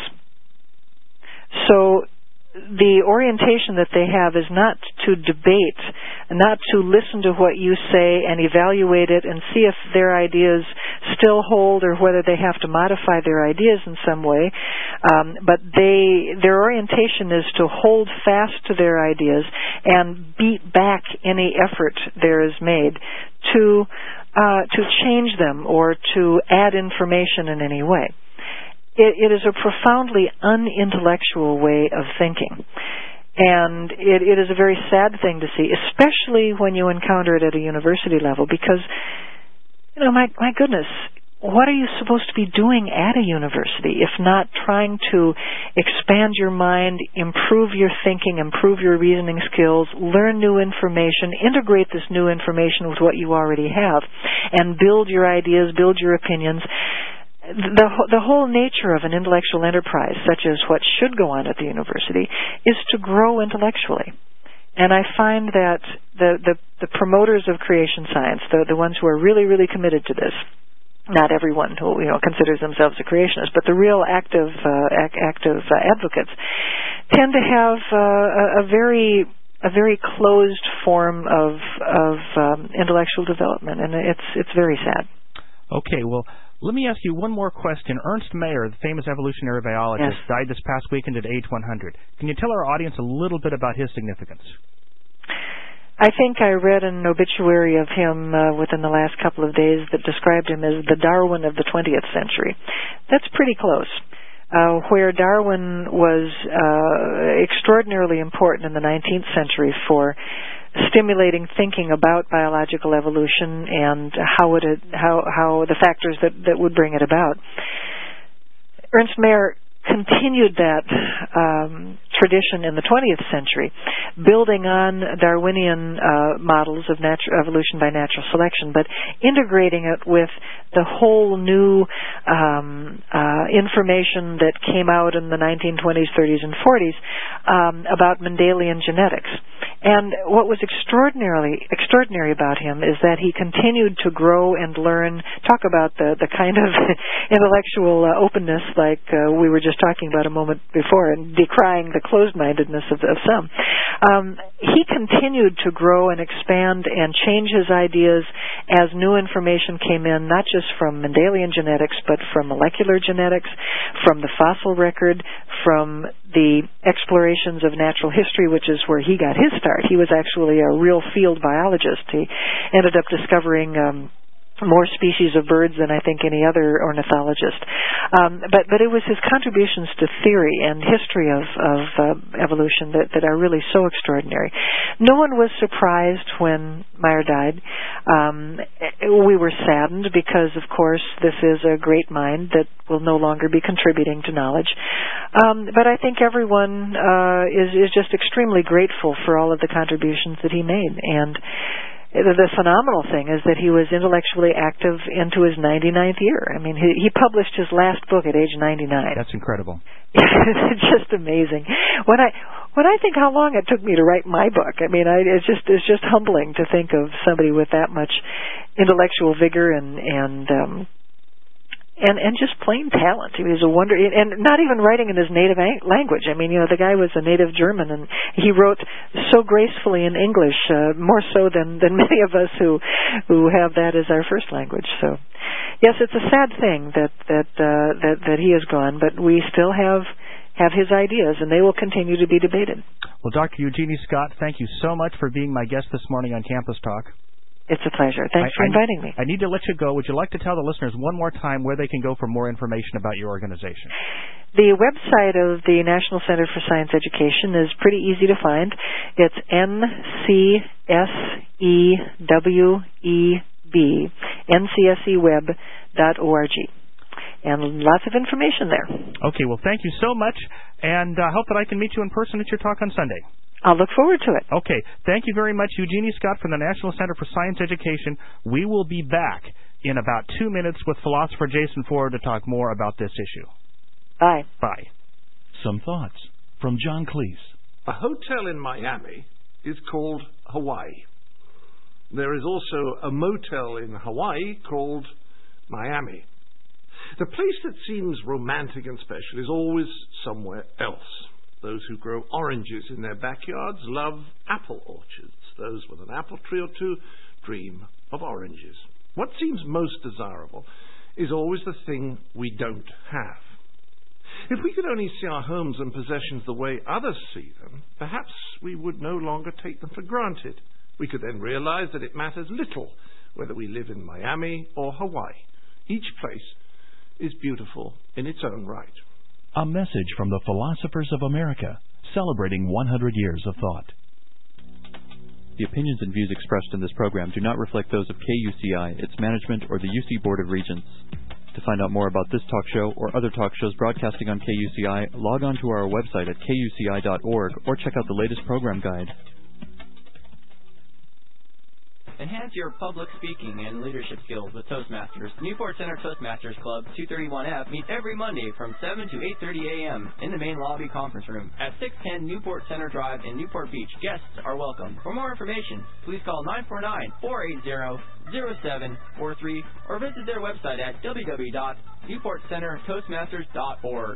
So the orientation that they have is not to debate, not to listen to what you say and evaluate it and see if their ideas still hold or whether they have to modify their ideas in some way. Um, but they, their orientation is to hold fast to their ideas and beat back any effort there is made to uh, to change them or to add information in any way. It, it is a profoundly unintellectual way of thinking. And it, it is a very sad thing to see, especially when you encounter it at a university level, because, you know, my, my goodness, what are you supposed to be doing at a university if not trying to expand your mind, improve your thinking, improve your reasoning skills, learn new information, integrate this new information with what you already have, and build your ideas, build your opinions. The, the whole nature of an intellectual enterprise, such as what should go on at the university, is to grow intellectually. And I find that the, the, the promoters of creation science, the, the ones who are really, really committed to this, not everyone who you know considers themselves a creationist, but the real active uh, ac- active uh, advocates, tend to have uh, a, a very a very closed form of of um, intellectual development, and it's it's very sad. Okay, well, let me ask you one more question. Ernst Mayr, the famous evolutionary biologist, yes. died this past weekend at age one hundred. Can you tell our audience a little bit about his significance? I think I read an obituary of him uh, within the last couple of days that described him as the Darwin of the twentieth century. That's pretty close. Uh, where Darwin was uh, extraordinarily important in the nineteenth century for stimulating thinking about biological evolution and how it how how the factors that, that would bring it about. Ernst Mayr continued that um, tradition in the twentieth century, building on Darwinian uh, models of natu- evolution by natural selection, but integrating it with the whole new um, uh, information that came out in the nineteen twenties, thirties, and forties um, about Mendelian genetics. And what was extraordinarily extraordinary about him is that he continued to grow and learn, talk about the, the kind of intellectual uh, openness like uh, we were just talking about a moment before, and decrying the closed-mindedness of, of some. Um, he continued to grow and expand and change his ideas as new information came in, not just from Mendelian genetics, but from molecular genetics, from the fossil record, from the explorations of natural history, which is where he got his start. He was actually a real field biologist. He ended up discovering um, more species of birds than I think any other ornithologist. Um, but but it was his contributions to theory and history of, of uh, evolution that, that are really so extraordinary. No one was surprised when Mayr died. Um, we were saddened because, of course, this is a great mind that will no longer be contributing to knowledge. Um, but I think everyone uh, is, is just extremely grateful for all of the contributions that he made. And the phenomenal thing is that he was intellectually active into his ninety-ninth year. I mean, he, he published his last book at age ninety-nine. That's incredible. It's just amazing. When I when I think how long it took me to write my book, I mean, I, it's just it's just humbling to think of somebody with that much intellectual vigor and and um, and and just plain talent. He was a wonder, and not even writing in his native language. I mean, you know, the guy was a native German, and he wrote so gracefully in English, uh, more so than than many of us who who have that as our first language. So, yes, it's a sad thing that that uh, that that he is gone, but we still have have his ideas, and they will continue to be debated. Well, Doctor Eugenie Scott, thank you so much for being my guest this morning on Campus Talk. It's a pleasure. Thanks I, for I inviting need, me. I need to let you go. Would you like to tell the listeners one more time where they can go for more information about your organization? The website of the National Center for Science Education is pretty easy to find. It's N C S E W E B, N C S E web dot org. And lots of information there. Okay, well, thank you so much, and I uh, hope that I can meet you in person at your talk on Sunday. I'll look forward to it. Okay. Thank you very much, Eugenie Scott from the National Center for Science Education. We will be back in about two minutes with philosopher Jason Ford to talk more about this issue. Bye. Bye. Some thoughts from John Cleese. A hotel in Miami is called Hawaii. There is also a motel in Hawaii called Miami. The place that seems romantic and special is always somewhere else. Those who grow oranges in their backyards love apple orchards. Those with an apple tree or two dream of oranges. What seems most desirable is always the thing we don't have. If we could only see our homes and possessions the way others see them, perhaps we would no longer take them for granted. We could then realize that it matters little whether we live in Miami or Hawaii. Each place is beautiful in its own right. A message from the Philosophers of America, celebrating one hundred years of thought. The opinions and views expressed in this program do not reflect those of K U C I, its management, or the U C Board of Regents. To find out more about this talk show or other talk shows broadcasting on K U C I, log on to our website at K U C I dot org or check out the latest program guide. Enhance your public speaking and leadership skills with Toastmasters. Newport Center Toastmasters Club, two thirty-one F, meets every Monday from seven to eight thirty a m in the main lobby conference room at six ten Newport Center Drive in Newport Beach. Guests are welcome. For more information, please call nine four nine, four eight zero, zero seven four three or visit their website at w w w dot newport center toastmasters dot org.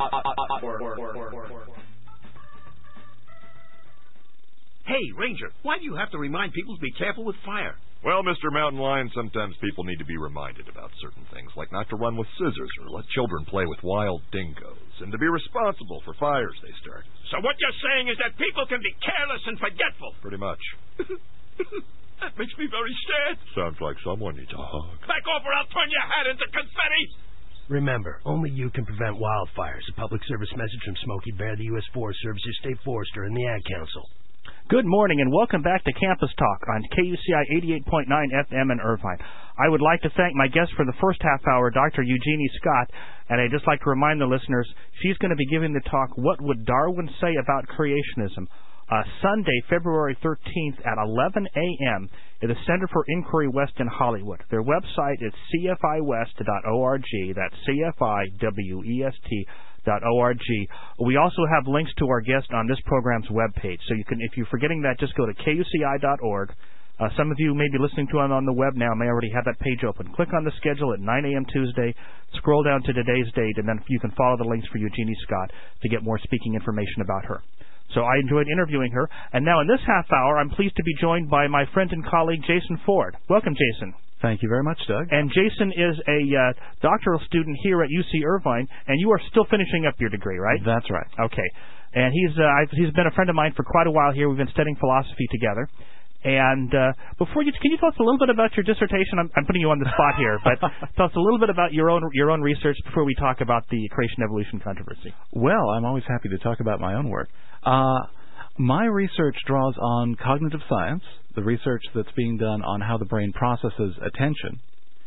Hey, Ranger, why do you have to remind people to be careful with fire? Well, Mister Mountain Lion, sometimes people need to be reminded about certain things, like not to run with scissors or let children play with wild dingoes, and to be responsible for fires they start. So what you're saying is that people can be careless and forgetful? Pretty much. That makes me very sad. Sounds like someone needs a hug. Back off or I'll turn your hat into confetti! Remember, only you can prevent wildfires. A public service message from Smokey Bear, the U S Forest Service, your state forester, and the Ad Council. Good morning and welcome back to Campus Talk on K U C I eighty-eight point nine F M in Irvine. I would like to thank my guest for the first half hour, Doctor Eugenie Scott, and I'd just like to remind the listeners she's going to be giving the talk, What Would Darwin Say About Creationism? Uh, Sunday, February thirteenth at eleven a m at the Center for Inquiry West in Hollywood. Their website is c f i west dot org. That's C F I W E S T dot org. We also have links to our guest on this program's webpage. So you can, if you're forgetting that, just go to K U C I dot org. Uh, some of you may be listening to it on the web now, may already have that page open. Click on the schedule at nine a m Tuesday, scroll down to today's date, and then you can follow the links for Eugenie Scott to get more speaking information about her. So I enjoyed interviewing her. And now in this half hour, I'm pleased to be joined by my friend and colleague, Jason Ford. Welcome, Jason. Thank you very much, Doug. And Jason is a uh, doctoral student here at U C Irvine, and you are still finishing up your degree, right? That's right. Okay. And he's uh, I've, he's been a friend of mine for quite a while here. We've been studying philosophy together. And uh, before you, can you tell us a little bit about your dissertation? I'm, I'm putting you on the spot here, but tell us a little bit about your own your own research before we talk about the creation-evolution controversy. Well, I'm always happy to talk about my own work. Uh, my research draws on cognitive science, the research that's being done on how the brain processes attention,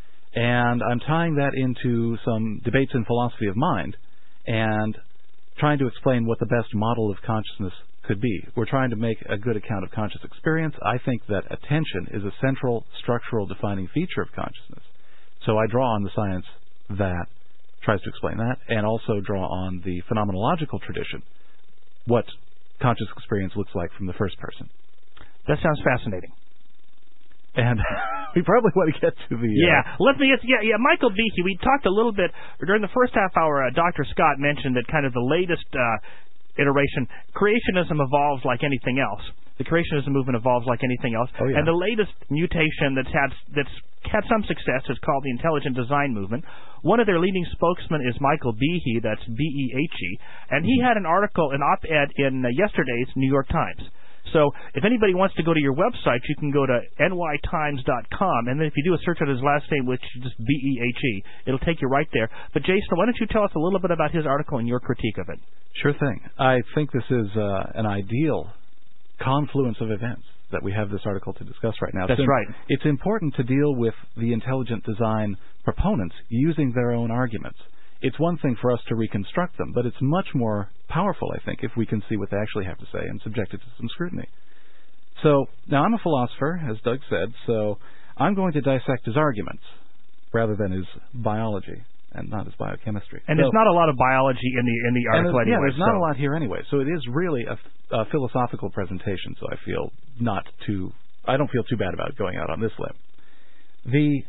and I'm tying that into some debates in philosophy of mind and trying to explain what the best model of consciousness could be. We're trying to make a good account of conscious experience. I think that attention is a central structural defining feature of consciousness. So I draw on the science that tries to explain that, and also draw on the phenomenological tradition, what conscious experience looks like from the first person. That sounds fascinating. And we probably want to get to the... Uh, yeah, let me... Yeah, yeah, Michael Behe, we talked a little bit, during the first half hour, uh, Doctor Scott mentioned that kind of the latest uh, iteration, creationism evolves like anything else. The creationism movement evolves like anything else. Oh, yeah. And the latest mutation that's had that's had some success is called the intelligent design movement. One of their leading spokesmen is Michael Behe, that's B E H E, and he had an article, an op-ed in uh, yesterday's New York Times. So if anybody wants to go to your website, you can go to N Y times dot com, and then if you do a search on his last name, which is just B E H E, it'll take you right there. But Jason, why don't you tell us a little bit about his article and your critique of it? Sure thing. I think this is uh, an ideal confluence of events that we have this article to discuss right now. That's so right. It's important to deal with the intelligent design proponents using their own arguments. It's one thing for us to reconstruct them, but it's much more powerful, I think, if we can see what they actually have to say and subject it to some scrutiny. So, now I'm a philosopher, as Doug said, so I'm going to dissect his arguments rather than his biology and not his biochemistry. And so, there's not a lot of biology in the in the article and anyway. Yeah, there's not so. a lot here anyway. So it is really a, a philosophical presentation, so I feel not too, I don't feel too bad about going out on this limb. The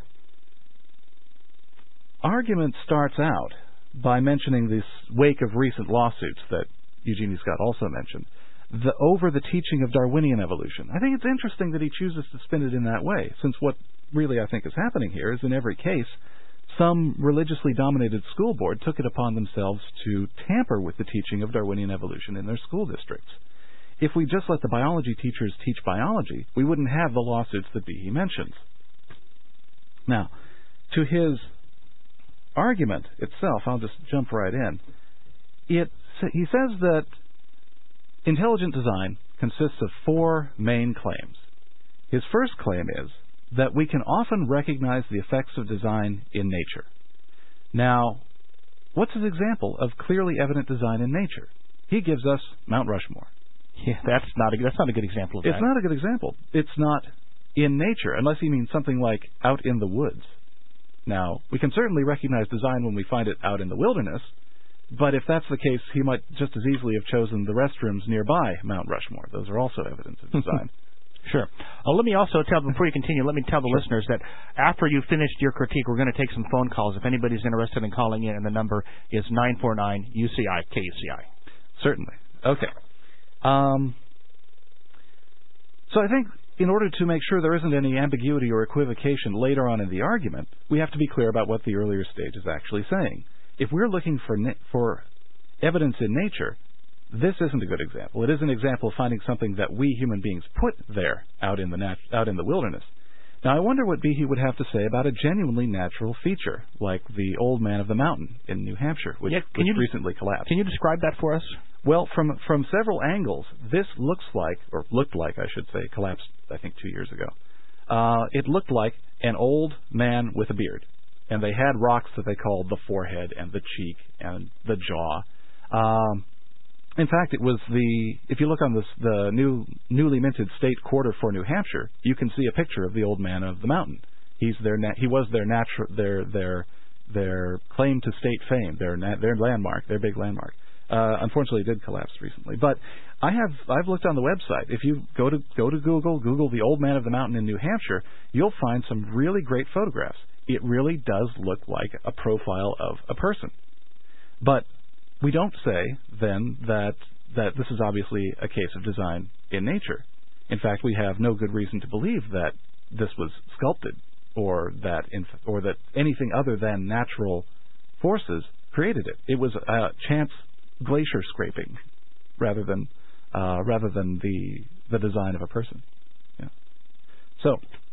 argument starts out by mentioning this wake of recent lawsuits that Eugenie Scott also mentioned, the, over the teaching of Darwinian evolution. I think it's interesting that he chooses to spin it in that way, since what really I think is happening here is in every case, some religiously dominated school board took it upon themselves to tamper with the teaching of Darwinian evolution in their school districts. If we just let the biology teachers teach biology, we wouldn't have the lawsuits that Behe mentions. Now, to his argument itself, I'll just jump right in. It, he says that intelligent design consists of four main claims. His first claim is that we can often recognize the effects of design in nature. Now, what's his example of clearly evident design in nature? He gives us Mount Rushmore. Yeah, that's not a, that's not a good example of that. It's not a good example. It's not in nature, unless he means something like out in the woods. Now, we can certainly recognize design when we find it out in the wilderness, but if that's the case, he might just as easily have chosen the restrooms nearby Mount Rushmore. Those are also evidence of design. Sure. Uh, let me also tell, before you continue, let me tell the sure. listeners that after you've finished your critique, we're going to take some phone calls. If anybody's interested in calling in, and the number is nine four nine U C I K U C I. Certainly. Okay. Um, so I think in order to make sure there isn't any ambiguity or equivocation later on in the argument, we have to be clear about what the earlier stage is actually saying. If we're looking for na- for evidence in nature, this isn't a good example. It is an example of finding something that we human beings put there out in the nat- out in the wilderness. Now, I wonder what Behe would have to say about a genuinely natural feature, like the Old Man of the Mountain in New Hampshire, which, yeah, which you, recently collapsed. Can you describe that for us? Well, from from several angles, this looks like, or looked like, I should say, collapsed, I think, two years ago. Uh, it looked like an old man with a beard, and they had rocks that they called the forehead and the cheek and the jaw. Um, in fact, it was the, if you look on this, the new newly minted state quarter for New Hampshire, you can see a picture of the Old Man of the Mountain. He's their na- he was their natural their their their claim to state fame, their na- their landmark, their big landmark. Uh, unfortunately, it did collapse recently. But I have I've looked on the website. If you go to go to Google, Google the Old Man of the Mountain in New Hampshire, you'll find some really great photographs. It really does look like a profile of a person. But we don't say then that that this is obviously a case of design in nature. In fact, we have no good reason to believe that this was sculpted or that in, or that anything other than natural forces created it. It was a chance glacier scraping rather than uh, rather than the the design of a person. Yeah. So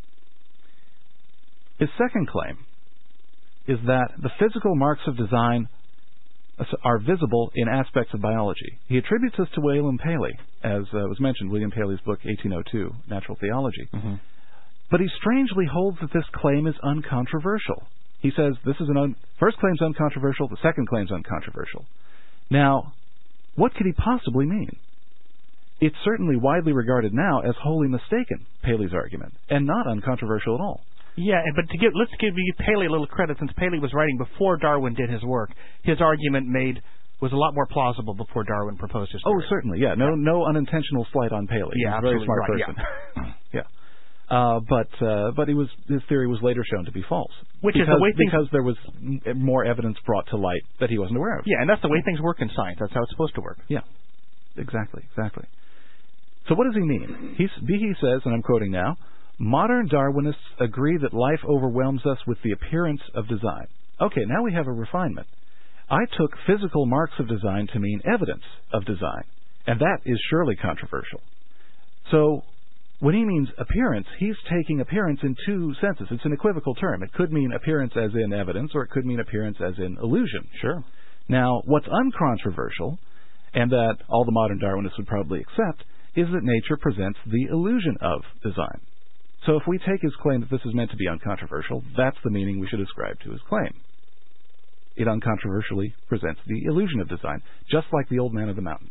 his second claim is that the physical marks of design are visible in aspects of biology. He attributes this to William Paley, as uh, was mentioned, William Paley's book eighteen oh two, Natural Theology. Mm-hmm. But he strangely holds that this claim is uncontroversial. He says this is an un- first claim's uncontroversial, the second claim's uncontroversial. Now, what could he possibly mean? It's certainly widely regarded now as wholly mistaken, Paley's argument, and not uncontroversial at all. Yeah, but to give, let's give Paley a little credit, since Paley was writing before Darwin did his work. His argument made was a lot more plausible before Darwin proposed his theory. Oh, certainly, yeah. No, no unintentional slight on Paley. Yeah, He's a very smart right, person. Yeah. yeah. Uh, but uh, but he was his theory was later shown to be false, which because, is the way things because there was m- more evidence brought to light that he wasn't aware of. Yeah, and that's the way things work in science. That's how it's supposed to work. Yeah, exactly, exactly. So what does he mean? He's, Behe says, and I'm quoting now, modern Darwinists agree that life overwhelms us with the appearance of design. Okay, now we have a refinement. I took physical marks of design to mean evidence of design, and that is surely controversial. So when he means appearance, he's taking appearance in two senses. It's an equivocal term. It could mean appearance as in evidence, or it could mean appearance as in illusion. Sure. Now, what's uncontroversial, and that all the modern Darwinists would probably accept, is that nature presents the illusion of design. So if we take his claim that this is meant to be uncontroversial, that's the meaning we should ascribe to his claim. It uncontroversially presents the illusion of design, just like the old man of the mountain.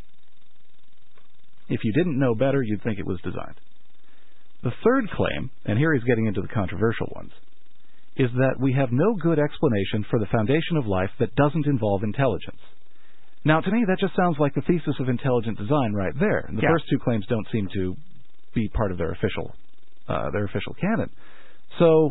If you didn't know better, you'd think it was designed. The third claim, and here he's getting into the controversial ones, is that we have no good explanation for the foundation of life that doesn't involve intelligence. Now, to me, that just sounds like the thesis of intelligent design right there. And the yeah. first two claims don't seem to be part of their official, uh, their official canon. So,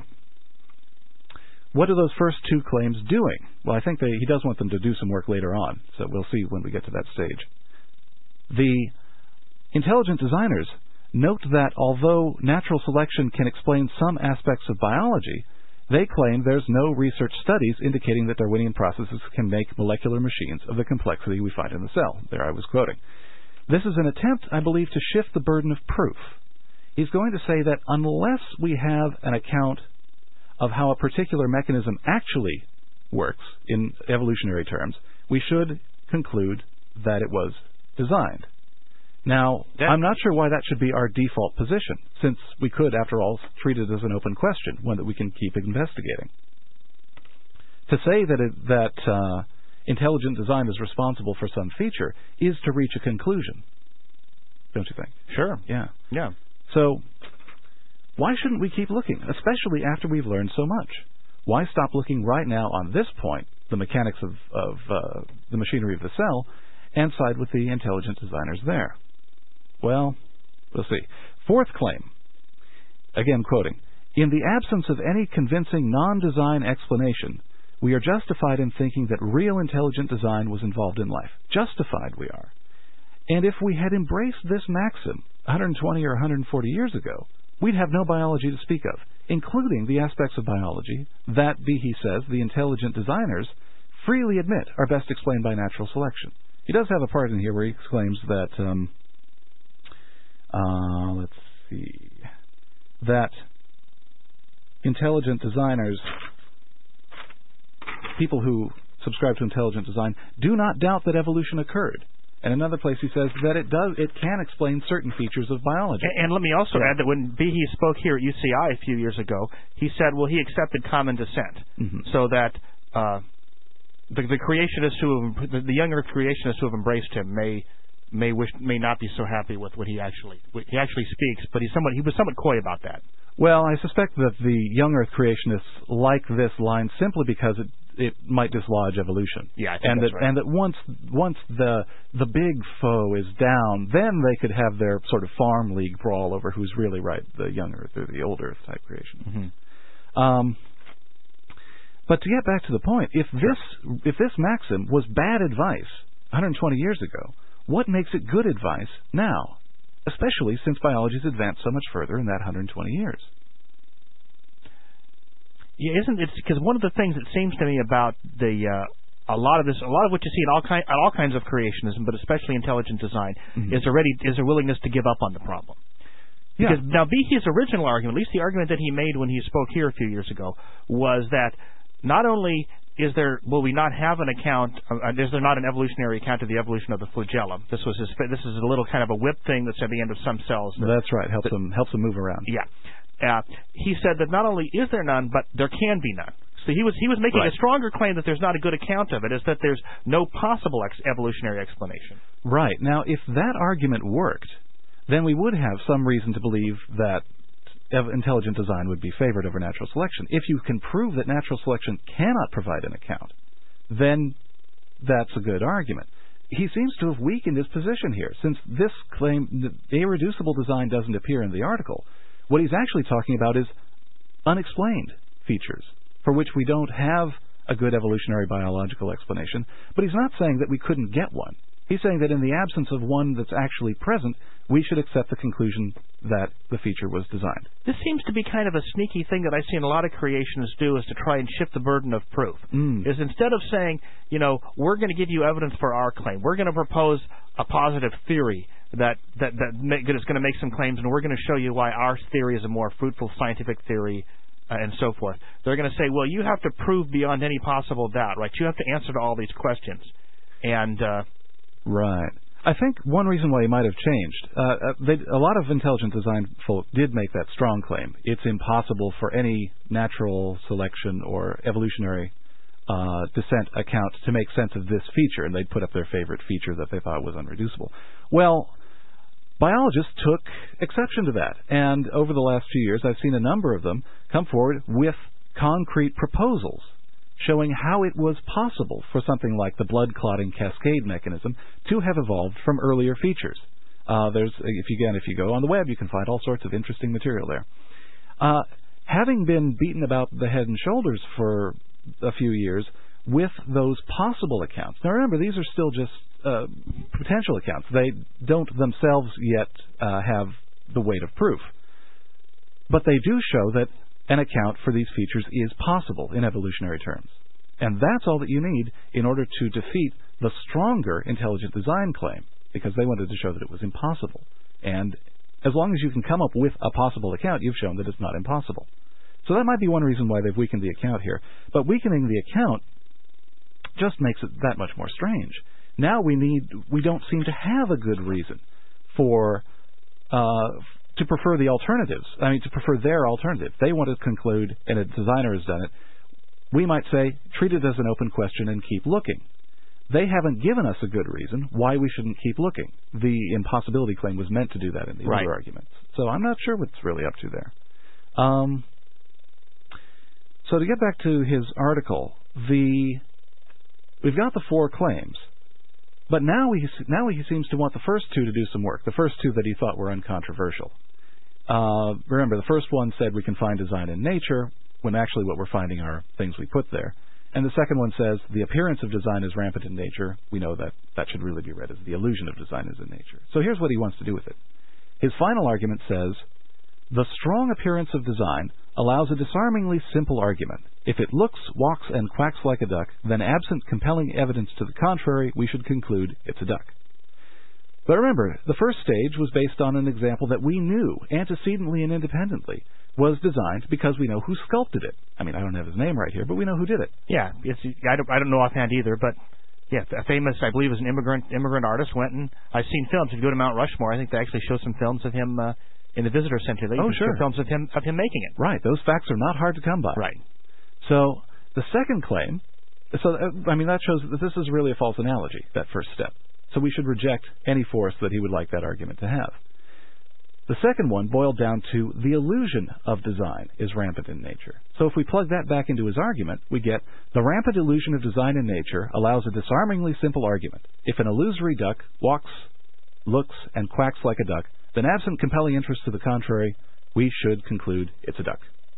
what are those first two claims doing? Well, I think they, he does want them to do some work later on, so we'll see when we get to that stage. The intelligent designers note that although natural selection can explain some aspects of biology, they claim there's no research studies indicating that Darwinian processes can make molecular machines of the complexity we find in the cell. There I was quoting. This is an attempt, I believe, to shift the burden of proof. He's going to say that unless we have an account of how a particular mechanism actually works in evolutionary terms, we should conclude that it was designed. Now, that, I'm not sure why that should be our default position, since we could, after all, treat it as an open question, one that we can keep investigating. To say that it, that uh, intelligent design is responsible for some feature is to reach a conclusion, don't you think? Sure. Yeah. Yeah. So, why shouldn't we keep looking, especially after we've learned so much? Why stop looking right now on this point, the mechanics of, of uh, the machinery of the cell, and side with the intelligent designers there? Well, we'll see. Fourth claim, again quoting, in the absence of any convincing non-design explanation, we are justified in thinking that real intelligent design was involved in life. Justified we are. And if we had embraced this maxim one hundred twenty or one hundred forty years ago, we'd have no biology to speak of, including the aspects of biology that, Behe says, the intelligent designers freely admit are best explained by natural selection. He does have a part in here where he claims that, um, uh, let's see, that intelligent designers, people who subscribe to intelligent design, do not doubt that evolution occurred. And another place he says that it does, it can explain certain features of biology. And, and let me also yeah. add that when Behe spoke here at U C I a few years ago, he said, well, he accepted common descent, mm-hmm. so that uh, the, the creationists who have, the, the younger creationists who have embraced him may may wish may not be so happy with what he actually what he actually speaks, but he's somewhat he was somewhat coy about that. Well, I suspect that the young Earth creationists like this line simply because it it might dislodge evolution. Yeah, I think and that's that right. and that once once the the big foe is down, then they could have their sort of farm league brawl over who's really right, the young Earth or the old Earth type creation. Mm-hmm. Um, but to get back to the point, if sure. this if this maxim was bad advice one hundred twenty years ago, what makes it good advice now? Especially since biology's advanced so much further in that one hundred twenty years. Yeah, isn't it? Because one of the things that seems to me about the uh, a lot of this, a lot of what you see in all kind, all kinds of creationism, but especially intelligent design, mm-hmm. is already is a willingness to give up on the problem. Because yeah. now Behe's original argument, at least the argument that he made when he spoke here a few years ago, was that not only is there will we not have an account, uh, is there not an evolutionary account of the evolution of the flagellum? This was his, this is a little kind of a whip thing that's at the end of some cells. That, that's right. Helps that, them helps them move around. Yeah. Uh, he said that not only is there none, but there can be none. So he was he was making right. a stronger claim that there's not a good account of it, is that there's no possible ex- evolutionary explanation. Right. Now, if that argument worked, then we would have some reason to believe that ev- intelligent design would be favored over natural selection. If you can prove that natural selection cannot provide an account, then that's a good argument. He seems to have weakened his position here, since this claim, the irreducible design, doesn't appear in the article. What he's actually talking about is unexplained features, for which we don't have a good evolutionary biological explanation, but he's not saying that we couldn't get one. He's saying that in the absence of one that's actually present, we should accept the conclusion that the feature was designed. This seems to be kind of a sneaky thing that I've seen a lot of creationists do, is to try and shift the burden of proof. Mm. Is instead of saying, you know, we're going to give you evidence for our claim, we're going to propose a positive theory that that that, make, that is going to make some claims, and we're going to show you why our theory is a more fruitful scientific theory, uh, and so forth. They're going to say, well, you have to prove beyond any possible doubt, right? You have to answer to all these questions. And uh, right. I think one reason why he might have changed, uh, they, a lot of intelligent design folk did make that strong claim. It's impossible for any natural selection or evolutionary uh, descent account to make sense of this feature, and they'd put up their favorite feature that they thought was unreducible. Well, biologists took exception to that, and over the last few years I've seen a number of them come forward with concrete proposals showing how it was possible for something like the blood clotting cascade mechanism to have evolved from earlier features. Uh, there's, if you again, if you go on the web, you can find all sorts of interesting material there. Uh, having been beaten about the head and shoulders for a few years with those possible accounts. Now remember, these are still just uh, potential accounts. They don't themselves yet uh, have the weight of proof. But they do show that an account for these features is possible in evolutionary terms. And that's all that you need in order to defeat the stronger intelligent design claim, because they wanted to show that it was impossible. And as long as you can come up with a possible account, you've shown that it's not impossible. So that might be one reason why they've weakened the account here. But weakening the account just makes it that much more strange. Now we need, we don't seem to have a good reason for uh, to prefer the alternatives. I mean, to prefer their alternative. They want to conclude, and a designer has done it. We might say, treat it as an open question and keep looking. They haven't given us a good reason why we shouldn't keep looking. The impossibility claim was meant to do that in the right. other arguments. So I'm not sure what's really up to there. Um, so to get back to his article, the we've got the four claims, but now he now he seems to want the first two to do some work. The first two that he thought were uncontroversial. Uh, remember, the first one said we can find design in nature, when actually what we're finding are things we put there. And the second one says the appearance of design is rampant in nature. We know that that should really be read as the illusion of design is in nature. So here's what he wants to do with it. His final argument says, the strong appearance of design allows a disarmingly simple argument. If it looks, walks, and quacks like a duck, then absent compelling evidence to the contrary, we should conclude it's a duck. But remember, the first stage was based on an example that we knew, antecedently and independently, was designed because we know who sculpted it. I mean, I don't have his name right here, but we know who did it. Yeah, it's, I don't I don't know offhand either, but yeah, a famous, I believe, is an immigrant immigrant artist went and I've seen films. If you go to Mount Rushmore, I think they actually show some films of him uh, in the visitor center. They oh, show sure. films of him of him making it. Right, those facts are not hard to come by. Right. So the second claim, so uh, I mean that shows that this is really a false analogy. That first step. So we should reject any force that he would like that argument to have. The second one boiled down to the illusion of design is rampant in nature. So if we plug that back into his argument, we get the rampant illusion of design in nature allows a disarmingly simple argument. If an illusory duck walks, looks, and quacks like a duck, then absent compelling interest to the contrary, we should conclude it's a duck.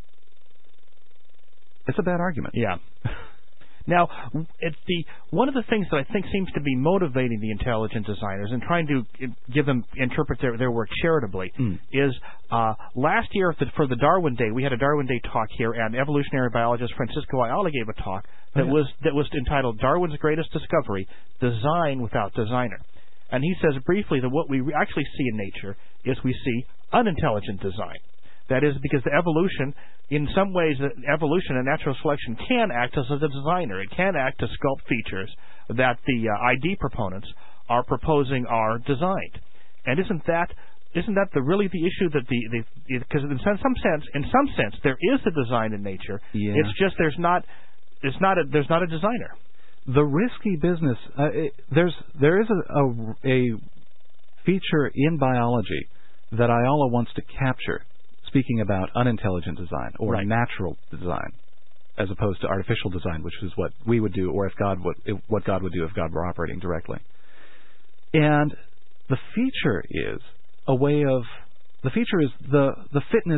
It's a bad argument. Yeah. Now, it's the one of the things that I think seems to be motivating the intelligent designers and trying to give them interpret their, their work charitably mm. is uh, last year for the Darwin Day, we had a Darwin Day talk here, and evolutionary biologist Francisco Ayala gave a talk that oh, yeah. was that was entitled "Darwin's Greatest Discovery: Design Without Designer." And he says briefly that what we actually see in nature is we see unintelligent design. That is because the evolution, in some ways, the evolution and natural selection can act as a designer. It can act to sculpt features that the uh, I D proponents are proposing are designed. And isn't that isn't that the really the issue that the because in some sense in some sense there is a design in nature. Yeah. It's just there's not it's not a, there's not a designer. The risky business uh, it, there's there is a, a a feature in biology that Ayala wants to capture. Speaking about unintelligent design or right. natural design, as opposed to artificial design, which is what we would do, or if God would, if, what God would do if God were operating directly. And the feature is a way of the feature is the the fitness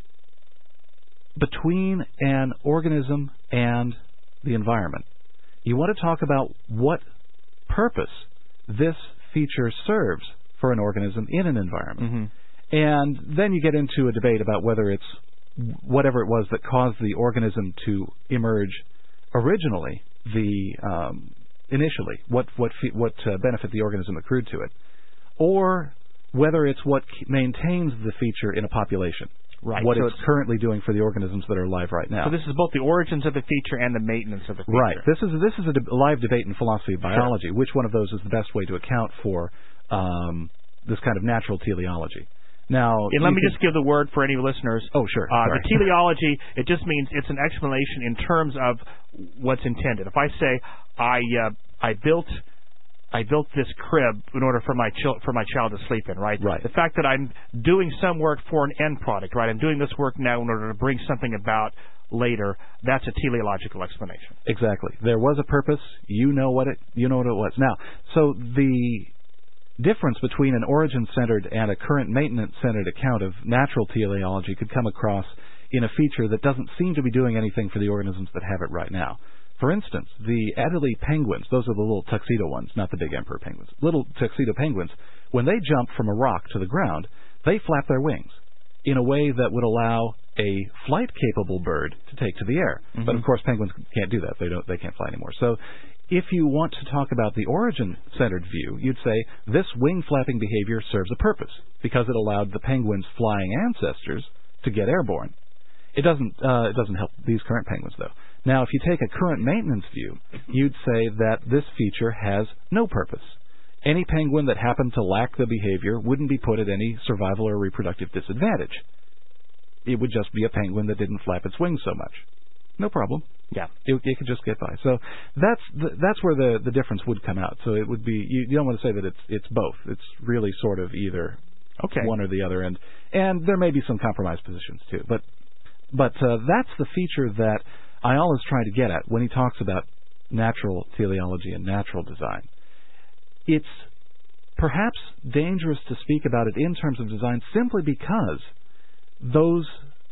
between an organism and the environment. You want to talk about what purpose this feature serves for an organism in an environment. Mm-hmm. And then you get into a debate about whether it's whatever it was that caused the organism to emerge originally, the um, initially, what what what uh, benefit the organism accrued to it, or whether it's what maintains the feature in a population. Right. What so it's currently doing for the organisms that are alive right now. So this is both the origins of the feature and the maintenance of the feature. Right. This is this is a de- live debate in philosophy of biology. Sure. Which one of those is the best way to account for um, this kind of natural teleology? Now, and let me can, just give the word for any listeners. Oh, sure. Uh, the teleology, it just means it's an explanation in terms of what's intended. If I say I uh, I built I built this crib in order for my chil- for my child to sleep in, right? Right. The fact that I'm doing some work for an end product, right? I'm doing this work now in order to bring something about later. That's a teleological explanation. Exactly. There was a purpose. You know what it. You know what it was. Now, so the difference between an origin-centered and a current maintenance-centered account of natural teleology could come across in a feature that doesn't seem to be doing anything for the organisms that have it right now. For instance, the Adelie penguins, those are the little tuxedo ones, not the big emperor penguins. Little tuxedo penguins, when they jump from a rock to the ground, they flap their wings in a way that would allow a flight-capable bird to take to the air. Mm-hmm. But of course, penguins can't do that. They don't. They can't fly anymore. So if you want to talk about the origin-centered view, you'd say this wing-flapping behavior serves a purpose because it allowed the penguins' flying ancestors to get airborne. It doesn't. Uh, it doesn't help these current penguins, though. Now, if you take a current maintenance view, you'd say that this feature has no purpose. Any penguin that happened to lack the behavior wouldn't be put at any survival or reproductive disadvantage. It would just be a penguin that didn't flap its wings so much. No problem. Yeah, it, it could just get by. So that's the, that's where the, the difference would come out. So it would be you, you don't want to say that it's it's both. It's really sort of either okay. one or the other, and and there may be some compromise positions too. But but uh, that's the feature that Ayala is trying to get at when he talks about natural teleology and natural design. It's perhaps dangerous to speak about it in terms of design simply because those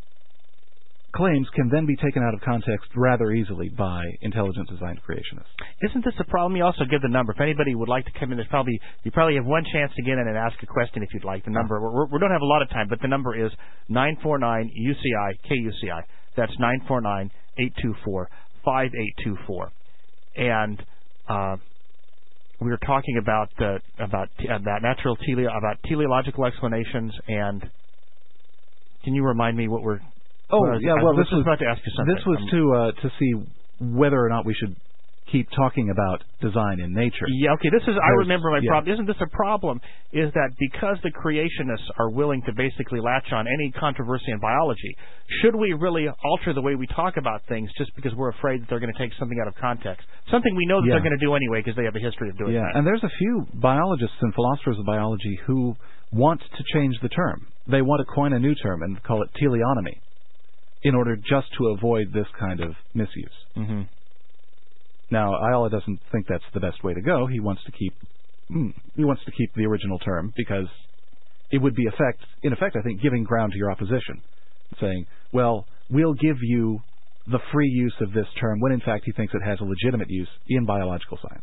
claims can then be taken out of context rather easily by intelligent design creationists. Isn't this a problem? You also give the number. If anybody would like to come in, there's probably you probably have one chance to get in and ask a question if you'd like. The number we're, we don't have a lot of time, but the number is nine four nine U C I K U C I. That's nine four nine eight two four five eight two four. And uh, we were talking about uh, about uh, that natural tele about teleological explanations. And can you remind me what we're Oh, well, yeah, I well, was this was about to ask you something. This was um, to uh, to see whether or not we should keep talking about design in nature. Yeah, okay, this is, I There's, remember my yeah. problem. Isn't this a problem? Is that because the creationists are willing to basically latch on any controversy in biology, should we really alter the way we talk about things just because we're afraid that they're going to take something out of context? Something we know that yeah. they're going to do anyway because they have a history of doing yeah, that. and there's a few biologists and philosophers of biology who want to change the term. They want to coin a new term and call it teleonomy, in order just to avoid this kind of misuse. Mm-hmm. Now, Ayala doesn't think that's the best way to go. He wants to keep mm, he wants to keep the original term because it would be effect in effect, I think, giving ground to your opposition, saying, "Well, we'll give you the free use of this term," when in fact he thinks it has a legitimate use in biological science.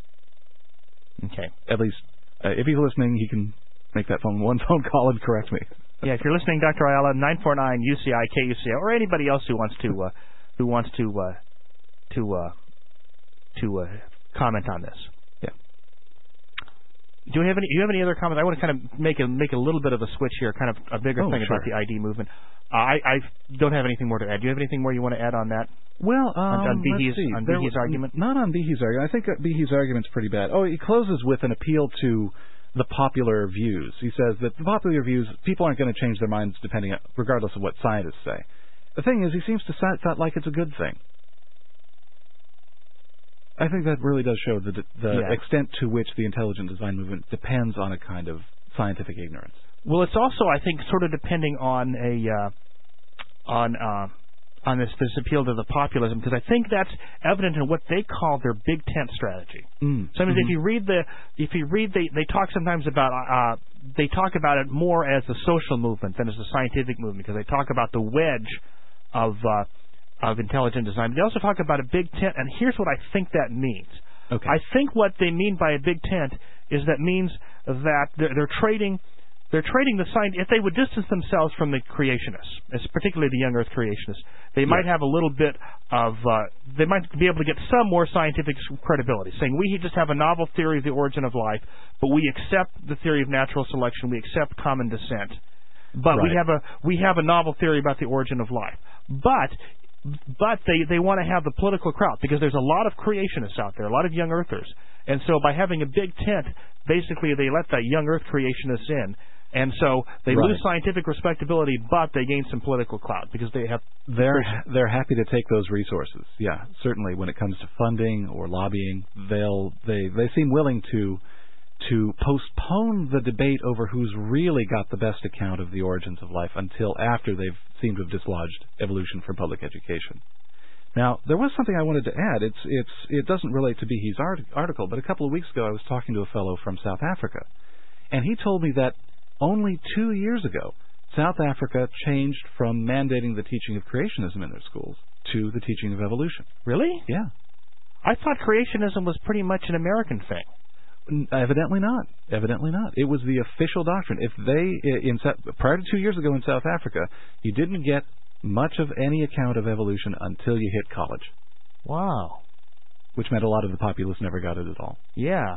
Okay. At least, uh, if he's listening, he can make that phone one phone call and correct me. Yeah, if you're listening, Doctor Ayala, nine four nine U C I K U C I, or anybody else who wants to uh, who wants to uh, to uh, to uh, comment on this. Yeah. Do you have any? Do you have any other comments? I want to kind of make a make a little bit of a switch here, kind of a bigger oh, thing sure. about the I D movement. Uh, I I don't have anything more to add. Do you have anything more you want to add on that? Well, um, on, on Behe's, let's see. on There Behe's was, argument. Not on Behe's argument. I think Behe's argument's pretty bad. Oh, he closes with an appeal to the popular views. He says that the popular views, people aren't going to change their minds depending, on, regardless of what scientists say. The thing is, he seems to sound like it's a good thing. I think that really does show the the yeah. extent to which the intelligent design movement depends on a kind of scientific ignorance. Well, it's also, I think, sort of depending on a uh, on uh, on this this appeal to the populism, because I think that's evident in what they call their big tent strategy. Mm. So I mean, mm-hmm. if you read the if you read they they talk sometimes about uh, they talk about it more as a social movement than as a scientific movement, because they talk about the wedge of uh, of intelligent design. But they also talk about a big tent, and here's what I think that means. Okay. I think what they mean by a big tent is that means that they're, they're trading they're trading the sign. If they would distance themselves from the creationists, as particularly the young Earth creationists, they might have a little bit of uh, they might be able to get some more scientific credibility, saying we just have a novel theory of the origin of life, but we accept the theory of natural selection, we accept common descent, but Right. we have a we have a novel theory about the origin of life, but. But they, they want to have the political crowd because there's a lot of creationists out there, a lot of young earthers. And so by having a big tent, basically they let that young earth creationists in. And so they Right. lose scientific respectability, but they gain some political clout because they have... They're they're happy to take those resources. Yeah, certainly when it comes to funding or lobbying, they'll they they seem willing to to postpone the debate over who's really got the best account of the origins of life until after they've seemed to have dislodged evolution from public education. Now, there was something I wanted to add. It's it's it doesn't relate to Behe's art, article, but a couple of weeks ago I was talking to a fellow from South Africa, and he told me that only two years ago South Africa changed from mandating the teaching of creationism in their schools to the teaching of evolution. Really? Yeah. I thought creationism was pretty much an American thing. Evidently not. Evidently not. It was the official doctrine. If they, in prior to two years ago in South Africa, you didn't get much of any account of evolution until you hit college. Wow. Which meant a lot of the populace never got it at all. Yeah.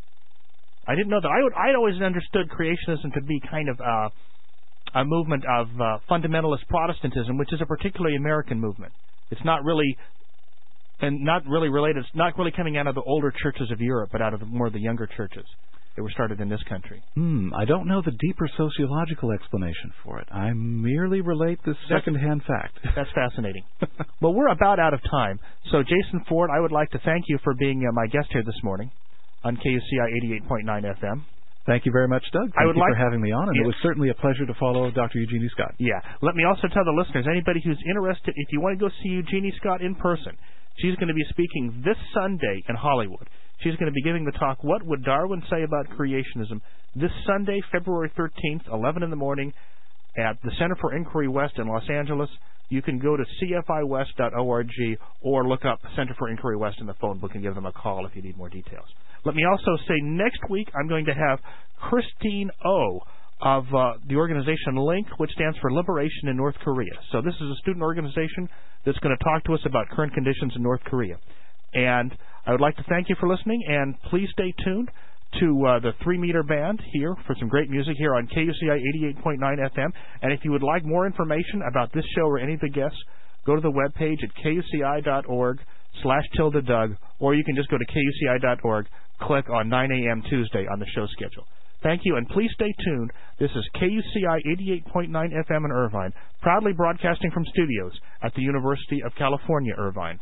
I didn't know that. I would, I'd always understood creationism to be kind of uh, a movement of uh, fundamentalist Protestantism, which is a particularly American movement. It's not really... And not really related, it's not really coming out of the older churches of Europe, but out of the, more of the younger churches that were started in this country. Hmm, I don't know the deeper sociological explanation for it. I merely relate this second-hand fact. That's fascinating. Well, we're about out of time. So, Jason Ford, I would like to thank you for being uh, my guest here this morning on K U C I eighty-eight point nine F M. Thank you very much, Doug. Thank I would you like, for having me on, and yes. it was certainly a pleasure to follow Doctor Eugenie Scott. Yeah. Let me also tell the listeners, anybody who's interested, if you want to go see Eugenie Scott in person, she's going to be speaking this Sunday in Hollywood. She's going to be giving the talk, What Would Darwin Say About Creationism? This Sunday, February thirteenth, eleven in the morning, at the Center for Inquiry West in Los Angeles. You can go to c f i west dot org or look up Center for Inquiry West in the phone book and give them a call if you need more details. Let me also say next week I'm going to have Christine O. of uh, the organization LINK, which stands for Liberation in North Korea. So this is a student organization that's going to talk to us about current conditions in North Korea. And I would like to thank you for listening, and please stay tuned to uh, the three-meter band here for some great music here on K U C I eighty-eight point nine F M. And if you would like more information about this show or any of the guests, go to the webpage at kuci.org slash tilde Doug, or you can just go to kuci.org, click on nine a.m. Tuesday on the show schedule. Thank you, and please stay tuned. This is K U C I eighty-eight point nine F M in Irvine, proudly broadcasting from studios at the University of California, Irvine.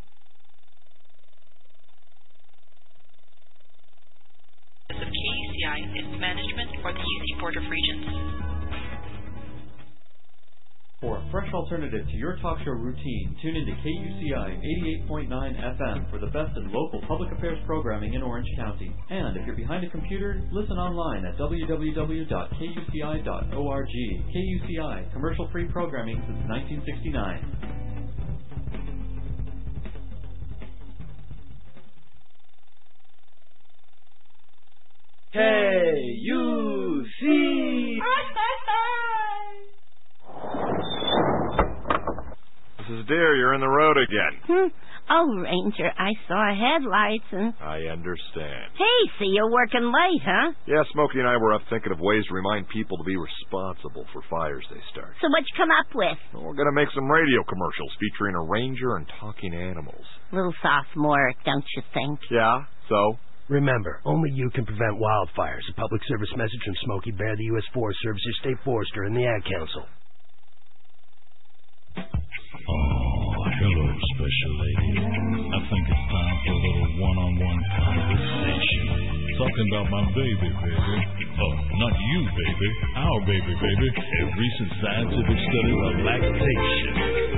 Of K U C I, its management, or the U C Board of Regents. For a fresh alternative to your talk show routine, tune into K U C I eighty-eight point nine F M for the best in local public affairs programming in Orange County. And if you're behind a computer, listen online at w w w dot k u c i dot org. K U C I, commercial-free programming since nineteen sixty-nine. K U C. Missus Deere, you're in the road again. Hmm. Oh, Ranger, I saw headlights and... I understand. Hey, so you're working late, huh? Yeah, Smokey and I were up thinking of ways to remind people to be responsible for fires they start. So what you come up with? Well, we're going to make some radio commercials featuring a ranger and talking animals. Little sophomore, don't you think? Yeah, so? Remember, only you can prevent wildfires. A public service message from Smokey Bear, the U S Forest Service, your state forester, and the Ad Council. Oh, hello, special lady. I think it's time for a little one-on-one conversation. Talking about my baby, baby. Oh, not you, baby. Our baby, baby. A recent scientific study of lactation